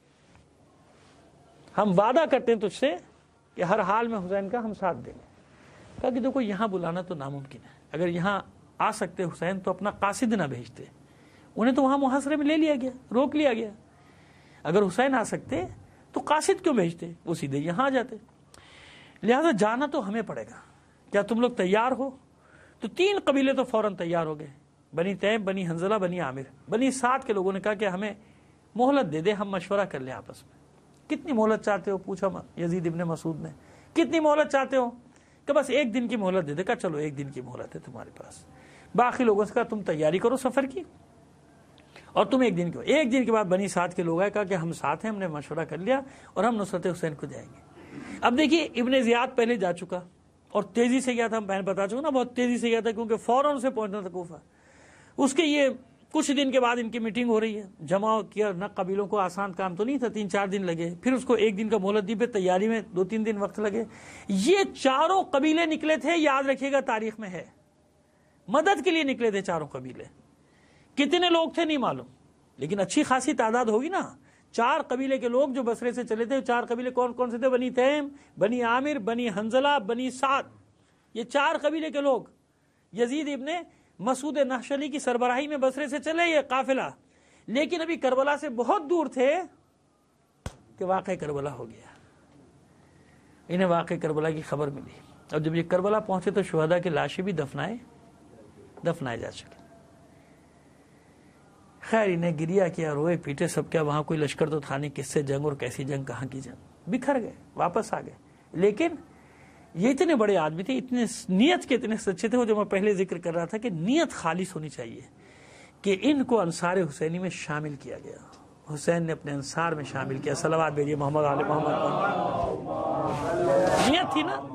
ہم وعدہ کرتے ہیں تجھ سے کہ ہر حال میں حسین کا ہم ساتھ دیں گے. کہا کہ دیکھو یہاں بلانا تو ناممکن ہے. اگر یہاں آ سکتے حسین تو اپنا قاصد نہ بھیجتے، انہیں تو وہاں محاصرے میں لے لیا گیا، روک لیا گیا. اگر حسین آ سکتے تو قاصد کیوں بھیجتے، وہ سیدھے یہاں آ جاتے. لہذا جانا تو ہمیں پڑے گا. کیا تم لوگ تیار ہو؟ تو تین قبیلے تو فوراً تیار ہو گئے، بنی تیم، بنی حنظلہ، بنی عامر. بنی سعد کے لوگوں نے کہا کہ ہمیں مہلت دے دے، ہم مشورہ کر لیں آپس میں. کتنی مہلت چاہتے ہو؟ پوچھا یزید ابن مسعود نے. کتنی مہلت چاہتے ہو؟ کہ بس ایک دن کی مہلت دے دے. کہا چلو ایک دن کی مہلت ہے تمہارے پاس. باقی لوگوں سے کہا تم تیاری کرو سفر کی اور تم ایک دن کے ایک دن کے بعد بنی سعد کے لوگ آئے. کہا کہ ہم ساتھ ہیں، ہم نے مشورہ کر لیا اور ہم نصرت حسین کو جائیں گے. اب دیکھیے ابن زیاد پہلے جا چکا اور تیزی سے گیا تھا، میں بتا چکا نا بہت تیزی سے گیا تھا کیونکہ فوراً سے پہنچنا تھا کوفہ. اس کے یہ کچھ دن کے بعد ان کی میٹنگ ہو رہی ہے، جمع کیا نہ. قبیلوں کو آسان کام تو نہیں تھا، تین چار دن لگے. پھر اس کو ایک دن کا مہلت دی، پھر تیاری میں دو تین دن وقت لگے. یہ چاروں قبیلے نکلے تھے، یاد رکھیے گا تاریخ میں ہے، مدد کے لیے نکلے تھے چاروں قبیلے. کتنے لوگ تھے نہیں معلوم، لیکن اچھی خاصی تعداد ہوگی نا. چار قبیلے کے لوگ جو بصرے سے چلے تھے. چار قبیلے کون کون سے تھے؟ بنی تیم، بنی عامر، بنی حنظلہ، بنی سعد. یہ چار قبیلے کے لوگ یزید ابن مسعود نحشلی کی سربراہی میں بصرے سے چلے یہ قافلہ. لیکن ابھی کربلا سے بہت دور تھے کہ واقع کربلا ہو گیا. انہیں واقع کربلا کی خبر ملی. اب جب یہ کربلا پہنچے تو شہداء کی لاشیں بھی دفنائے دفنائے جا چکے. خیر انہیں گریا کیا، روئے پیٹے سب. کیا وہاں کوئی لشکر تو تھا نہیں، کس سے جنگ اور کیسی جنگ، کہاں کی جنگ. بکھر گئے، واپس آ گئے. لیکن یہ اتنے بڑے آدمی تھے، اتنے نیت کے اتنے سچے تھے. وہ جو میں پہلے ذکر کر رہا تھا کہ نیت خالص ہونی چاہیے، کہ ان کو انصار حسینی میں شامل کیا گیا. حسین نے اپنے انصار میں شامل کیا. صلوات بھیجیے محمد آل محمد. نیت تھی نا.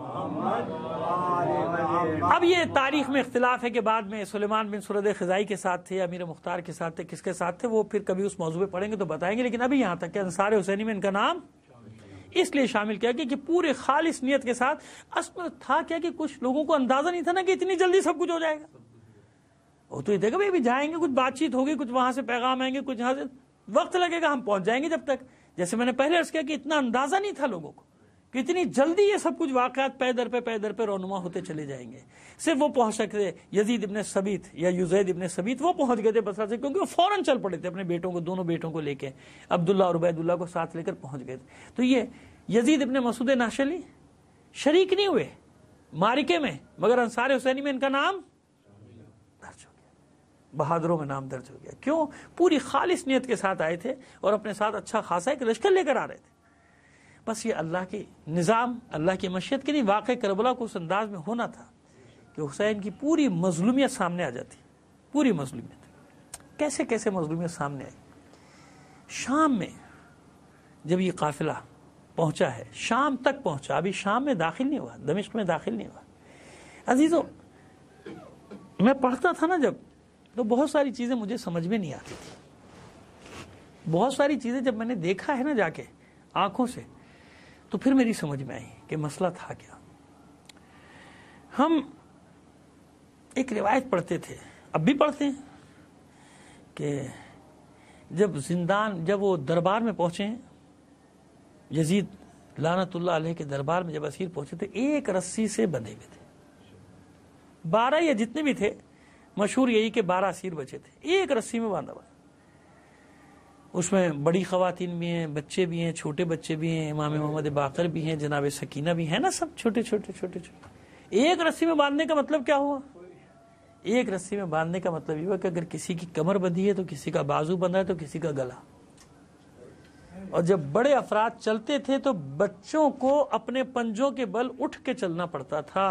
اب یہ تاریخ میں اختلاف ہے کہ بعد میں سلیمان بن سرد خزائی کے ساتھ تھے، امیر مختار کے ساتھ تھے، کس کے ساتھ تھے، وہ پھر کبھی اس موضوع پہ پڑھیں گے تو بتائیں گے. لیکن ابھی یہاں تک کہ انصار حسینی میں ان کا نام اس لیے شامل کیا کہ پورے خالص نیت کے ساتھ. اصل میں تھا کیا کہ کچھ لوگوں کو اندازہ نہیں تھا نا کہ اتنی جلدی سب کچھ ہو جائے گا. وہ تو یہ دیکھا بھائی جائیں گے، کچھ بات چیت ہوگی، کچھ وہاں سے پیغام آئیں گے، کچھ یہاں سے وقت لگے گا، ہم پہنچ جائیں گے. جب تک جیسے میں نے پہلے عرض کیا کہ اتنا اندازہ نہیں تھا لوگوں کو کہ اتنی جلدی یہ سب کچھ واقعات پے در پہ پے در پہ رونما ہوتے چلے جائیں گے. صرف وہ پہنچ سکتے یزید ابن ثبیت یا یزید ابن ثبیت، وہ پہنچ گئے تھے بصرہ سے، کیونکہ وہ فوراً چل پڑے تھے اپنے بیٹوں کو، دونوں بیٹوں کو لے کے، عبداللہ اور عبید اللہ کو ساتھ لے کر پہنچ گئے تھے. تو یہ یزید ابن مسعود ناشلی شریک نہیں ہوئے معرکے میں، مگر انصار حسینی میں ان کا نام درج ہو گیا، بہادروں میں نام درج ہو گیا۔ کیوں؟ پوری خالص نیت کے ساتھ آئے تھے اور اپنے ساتھ اچھا خاصا ایک لشکر لے کر آ رہے تھے۔ بس یہ اللہ کی نظام، اللہ کی مشیت کی نہیں، واقع کربلا کو اس انداز میں ہونا تھا کہ حسین کی پوری مظلومیت سامنے آ جاتی، پوری مظلومیت۔ کیسے کیسے مظلومیت سامنے آئی؟ شام میں جب یہ قافلہ پہنچا ہے، شام تک پہنچا، ابھی شام میں داخل نہیں ہوا، دمشق میں داخل نہیں ہوا۔ عزیزو، میں پڑھتا تھا نا جب، تو بہت ساری چیزیں مجھے سمجھ میں نہیں آتی تھی، بہت ساری چیزیں جب میں نے دیکھا ہے نا جا کے آنکھوں سے، تو پھر میری سمجھ میں آئی کہ مسئلہ تھا کیا۔ ہم ایک روایت پڑھتے تھے، اب بھی پڑھتے ہیں، کہ جب زندان، جب وہ دربار میں پہنچے ہیں، یزید لعنت اللہ علیہ کے دربار میں جب اسیر پہنچے تھے، ایک رسی سے بندھے ہوئے تھے، بارہ یا جتنے بھی تھے، مشہور یہی کہ بارہ اسیر بچے تھے، ایک رسی میں باندھا ہوا۔ اس میں بڑی خواتین بھی ہیں، بچے بھی ہیں، چھوٹے بچے بھی ہیں، امام محمد باقر بھی ہیں، جناب سکینہ بھی ہیں نا، سب چھوٹے چھوٹے چھوٹے چھوٹے۔ ایک رسی میں باندھنے کا مطلب کیا ہوا؟ ایک رسی میں باندھنے کا مطلب یہ ہوا کہ اگر کسی کی کمر بندھی ہے تو کسی کا بازو بندھا ہے تو کسی کا گلا۔ اور جب بڑے افراد چلتے تھے تو بچوں کو اپنے پنجوں کے بل اٹھ کے چلنا پڑتا تھا،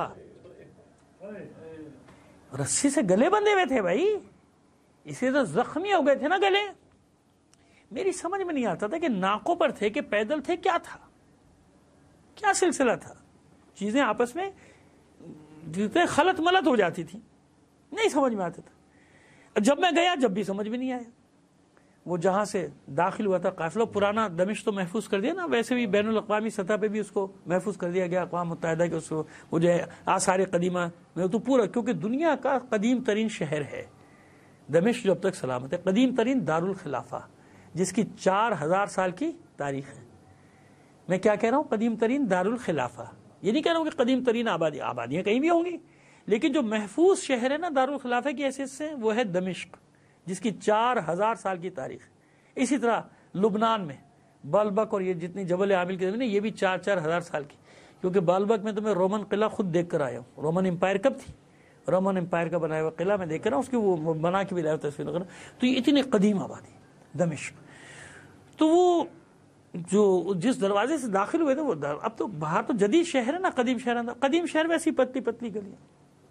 رسی سے گلے بندھے ہوئے تھے بھائی، اسی تو زخمی ہو گئے تھے نا گلے۔ میری سمجھ میں نہیں آتا تھا کہ ناکوں پر تھے کہ پیدل تھے، کیا تھا، کیا سلسلہ تھا؟ چیزیں آپس میں خلط ملط ہو جاتی تھی، نہیں سمجھ میں آتا تھا۔ جب میں گیا جب بھی سمجھ میں نہیں آیا۔ وہ جہاں سے داخل ہوا تھا قافلہ، پرانا دمشق تو محفوظ کر دیا نا، ویسے بھی بین الاقوامی سطح پہ بھی اس کو محفوظ کر دیا گیا، اقوام متحدہ کے اس کو وہ جو ہے آثار قدیمہ میں تو پورا، کیونکہ دنیا کا قدیم ترین شہر ہے دمشق جو اب تک سلامت ہے، قدیم ترین دارالخلافہ جس کی چار ہزار سال کی تاریخ ہے۔ میں کیا کہہ رہا ہوں؟ قدیم ترین دارالخلافہ، یہ نہیں کہہ رہا ہوں کہ قدیم ترین آبادی، آبادیاں کہیں بھی ہوں گی، لیکن جو محفوظ شہر ہے نا دارالخلافہ کی حیثیت سے، وہ ہے دمشق جس کی چار ہزار سال کی تاریخ ہے۔ اسی طرح لبنان میں بالبک اور یہ جتنی جبل عامل کی زمین ہے، یہ بھی چار چار ہزار سال کی، کیونکہ بالبک میں تو میں رومن قلعہ خود دیکھ کر آیا ہوں۔ رومن امپائر کب تھی؟ رومن امپائر کا بنایا ہوا قلعہ میں دیکھ کر آیا، اس کی وہ بنا کے بھی لایا تصویر وغیرہ، تو یہ اتنی قدیم آبادی دمشق۔ تو وہ جو جس دروازے سے داخل ہوئے تھے وہ در... اب تو باہر تو جدید شہر ہے نا، قدیم شہر اندر، قدیم شہر میں ایسی پتلی پتلی گلیاں،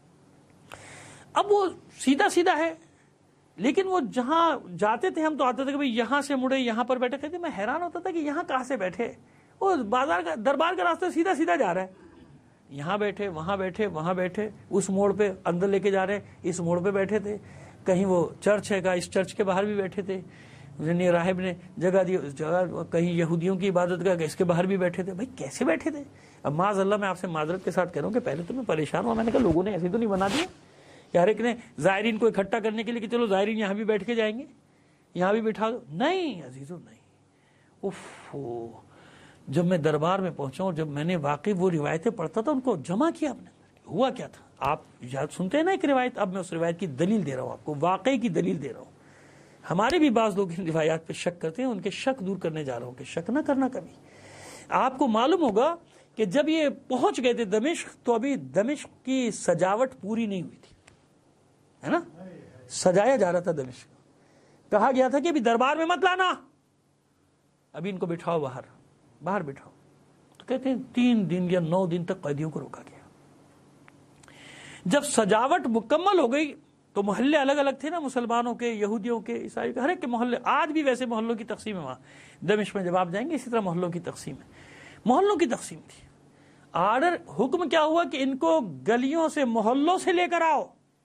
اب وہ سیدھا سیدھا ہے، لیکن وہ جہاں جاتے تھے ہم تو آتے تھے کہ بھئی یہاں سے مڑے یہاں پر بیٹھے، کہتے میں حیران ہوتا تھا کہ یہاں کہاں سے بیٹھے، وہ بازار کا دربار کا راستہ سیدھا سیدھا جا رہا ہے، یہاں بیٹھے وہاں بیٹھے وہاں بیٹھے، اس موڑ پہ اندر لے کے جا رہے ہیں، اس موڑ پہ بیٹھے تھے، کہیں وہ چرچ ہے کا اس چرچ کے باہر بھی بیٹھے تھے، راہب نے جگہ دی اس جگہ، کہیں یہودیوں کی عبادت کا اس کے باہر بھی بیٹھے تھے۔ بھائی کیسے بیٹھے تھے؟ اب معاذ اللہ میں آپ سے معذرت کے ساتھ کہہ رہا ہوں کہ پہلے تو میں پریشان ہوا، میں نے کہا لوگوں نے ایسے تو نہیں بنا دیا کہ ہر ایک نے زائرین کو اکٹھا کرنے کے لیے کہ چلو زائرین یہاں بھی بیٹھ کے جائیں گے، یہاں بھی بٹھا دو۔ نہیں عزیزو نہیں، اف، جب میں دربار میں پہنچا اور جب میں نے واقعی وہ روایتیں پڑھتا تھا ان کو جمع کیا اپنے اندر، ہوا کیا تھا آپ یاد سنتے ہیں نا ایک روایت، اب میں اس روایت کی دلیل دے رہا ہوں آپ کو، واقعی کی دلیل دے رہا ہوں۔ ہمارے بھی بعض لوگ ان روایات پہ شک کرتے ہیں، ان کے شک دور کرنے جا رہا ہوں کہ شک نہ کرنا کبھی۔ آپ کو معلوم ہوگا کہ جب یہ پہنچ گئے تھے دمشق تو ابھی دمشق کی سجاوٹ پوری نہیں ہوئی تھی، ہے نا، سجایا جا رہا تھا دمشق، کہا گیا تھا کہ ابھی دربار میں مت لانا، ابھی ان کو بٹھاؤ باہر، باہر بٹھاؤ۔ تو کہتے ہیں تین دن یا نو دن تک قیدیوں کو روکا گیا۔ جب سجاوٹ مکمل ہو گئی تو محلے الگ الگ تھے نا، مسلمانوں کے، یہودیوں کے، عیسائی کے، ہر ایک کے محلے، آج بھی ویسے محلوں کی تقسیم ہے وہاں دمشق میں، جب آپ جائیں گے اسی طرح محلوں کی تقسیم ہے، محلوں کی تقسیم تھی۔ آرڈر حکم کیا ہوا کہ ان کو گلیوں سے محلوں سے لے کر آؤ۔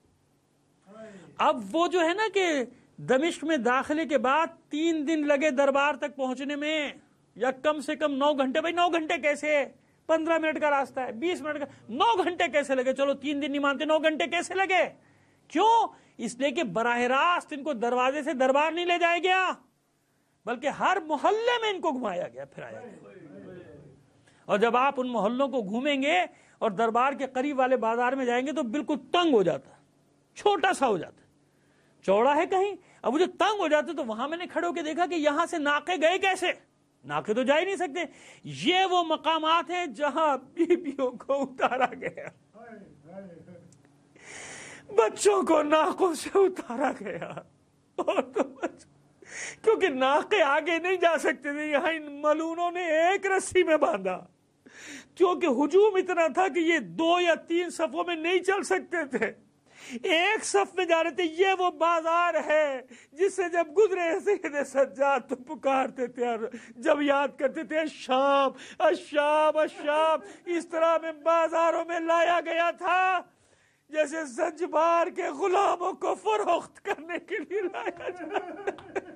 اب وہ جو ہے نا کہ دمشق میں داخلے کے بعد تین دن لگے دربار تک پہنچنے میں، یا کم سے کم نو گھنٹے، بھائی نو گھنٹے کیسے، پندرہ منٹ کا راستہ ہے، بیس منٹ کا، نو گھنٹے کیسے لگے؟ چلو تین دن نہیں مانتے، نو گھنٹے کیسے لگے؟ کیوں؟ اس لیے کہ براہ راست ان کو دروازے سے دربار نہیں لے جایا گیا، بلکہ ہر محلے میں ان کو گھمایا گیا، پھرایا گیا۔ اور جب آپ ان محلوں کو گھومیں گے اور دربار کے قریب والے بازار میں جائیں گے تو بالکل تنگ ہو جاتا ہے، چھوٹا سا ہو جاتا ہے، چوڑا ہے کہیں، اب وہ جو تنگ ہو جاتے تو وہاں میں نے کھڑے ہو کے دیکھا کہ یہاں سے ناقے گئے کیسے، ناقے تو جا ہی نہیں سکتے. یہ وہ مقامات ہیں جہاں بیویوں کو اتارا گیا, بچوں کو ناقوں سے اتارا گیا, اور تو بچوں کیونکہ ناقے آگے نہیں جا سکتے تھے, یہاں ان ملونوں نے ایک رسی میں باندھا, کیونکہ ہجوم اتنا تھا کہ یہ دو یا تین صفوں میں نہیں چل سکتے تھے, ایک صف میں جا رہے تھے. یہ وہ بازار ہے جس سے جب گزرے سید سجاد تو پکارتے تھے اور جب یاد کرتے تھے شام الشام الشام, اس طرح میں بازاروں میں لایا گیا تھا جیسے زنجبار کے غلاموں کو فروخت کرنے کے لیے لایا جاتا.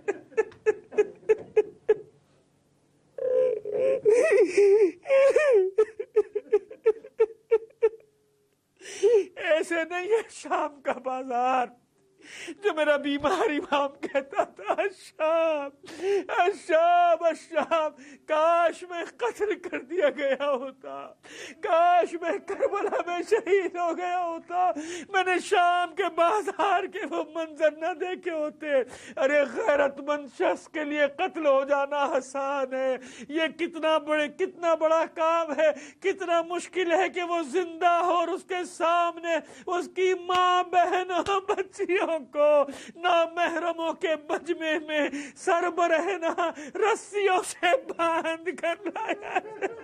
ایسے نہیں ہے شام کا بازار جو میرا بیمار امام کہتا تھا الشام الشام الشام, کاش میں قتل کر دیا گیا ہوتا, کاش میں کربلا میں شہید ہو گیا ہوتا, میں نے شام کے بازار کے وہ منظر نہ دیکھے ہوتے. ارے غیرت مند شخص کے لیے قتل ہو جانا آسان ہے, یہ کتنا بڑے کتنا بڑا کام ہے, کتنا مشکل ہے کہ وہ زندہ ہو اور اس کے سامنے اس کی ماں بہنوں بچیوں کو نامحرموں کے مجمع میں سر برہنہ رسیوں سے باندھ کر لایا.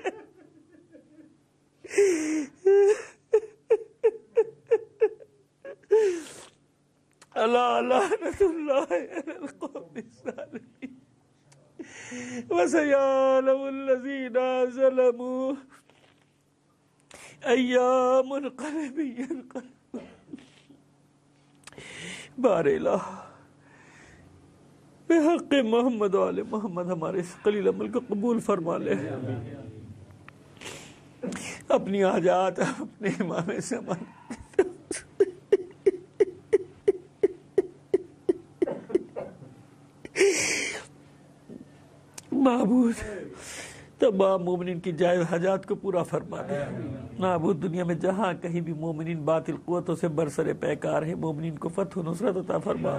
اللہ لعنت اللہ علی القوم الظالمین وسيعلم الذين ظلموا أيام منقلب ينقلب. بار الہ بحق محمد و آل محمد ہمارے اس قلیل عمل کو قبول فرما لے, اپنی حاجات اپنے امام زمان معبود تمام مومنین کی جائز حاجات کو پورا فرما دے. معبود دنیا میں جہاں کہیں بھی مومنین باطل قوتوں سے برسر پیکار ہیں, مومنین کو فتح و نصرت عطا فرما.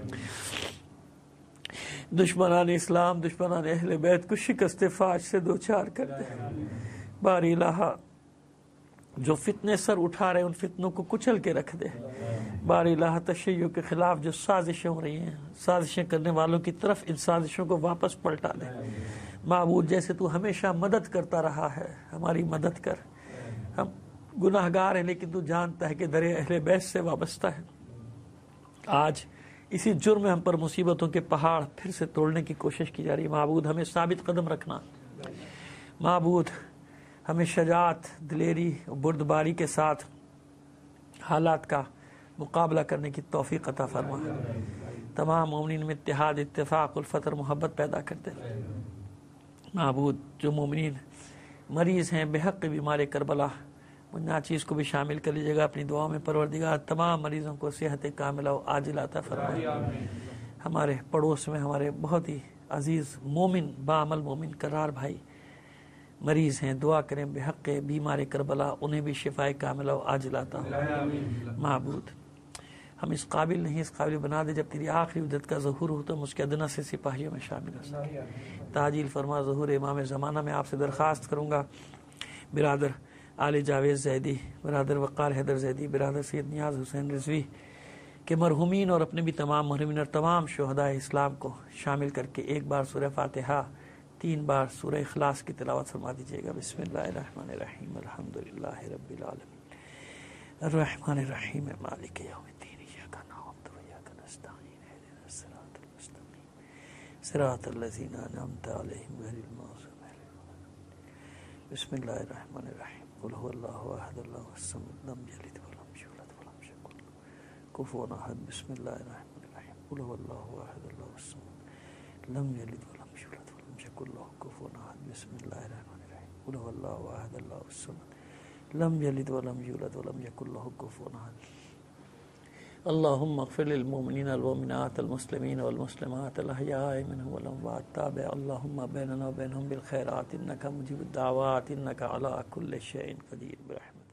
دشمنان اسلام دشمنان اہل بیت کو شکست فاش سے دوچار کر دے. باری الہ جو فتنے سر اٹھا رہے ان فتنوں کو کچل کے رکھ دے. باری الہ تشیع کے خلاف جو سازشیں ہو رہی ہیں, سازشیں کرنے والوں کی طرف ان سازشوں کو واپس پلٹا دے. معبود جیسے تو ہمیشہ مدد کرتا رہا ہے, ہماری مدد کر. ہم گناہ گار ہیں لیکن تو جانتا ہے کہ در اہل بیت سے وابستہ ہے. آج اسی جرم میں ہم پر مصیبتوں کے پہاڑ پھر سے توڑنے کی کوشش کی جا رہی ہے. معبود ہمیں ثابت قدم رکھنا. معبود ہمیں شجاعت, دلیری اور بردباری کے ساتھ حالات کا مقابلہ کرنے کی توفیق عطا فرما. تمام مومنین میں اتحاد, اتفاق, الفت اور محبت پیدا کر دے. معبود جو مومنین مریض ہیں بحق بیمار کربلا, ان ناچیز کو بھی شامل کر لیجیے گا اپنی دعاؤں میں. پروردگار تمام مریضوں کو صحت کاملہ و عاجلہ عطا فرما. ہمارے پڑوس میں ہمارے بہت ہی عزیز مومن باعمل مومن قرار بھائی مریض ہیں, دعا کریں بحق بیمار کربلا انہیں بھی شفائے کاملہ و عاجلہ عطا ہو. معبود ہم اس قابل نہیں, اس قابل بنا دے جب تیری آخری عدت کا ظہور ہو تو ہم اس کے ادنا سے سپاہیوں میں شامل ہو سکیں. تعجیل فرما ظہور امام زمانہ میں آپ سے درخواست کروں گا برادر آل جاوید زیدی, برادر وقار حیدر زیدی, برادر سید نیاز حسین رضوی کے مرحومین اور اپنے بھی تمام مرحومین اور تمام شہداء اسلام کو شامل کر کے ایک بار سورہ فاتحہ, تین بار سورہ اخلاص کی تلاوت فرما دیجیے گا. بسم اللہ الرحمن الرحیم الحمدللہ رب العالمین الرحمن الرحیم مالک یوم الدین ایاک نعبد و ایاک نستعین اهدنا الصراط المستقیم صراط الذین انعمت علیہم غیر المغضوب علیہم. بسم اللہ الرحمن الرحیم قل هو اللہ احد اللہ الصمد لم یلد ولم یولد ولم یکن له کفوا احد. بسم اللہ الرحمن الرحیم قل هو اللہ احد اللہ الصمد لم یلد ولم یولد ولم یکن له کفوا احد. بسم اللہ الرحمن الرحیم قل هو اللہ احد اللہ الصمد لم یلد ولم یولد ولم یکن له کفوا احد. اللهم اغفر للمؤمنين والمؤمنات المسلمين والمسلمات الأحياء منهم والأموات. تابع اللهم بيننا وبينهم بالخيرات إنك مجيب الدعوات إنك على كل شيء قدير برحمتك.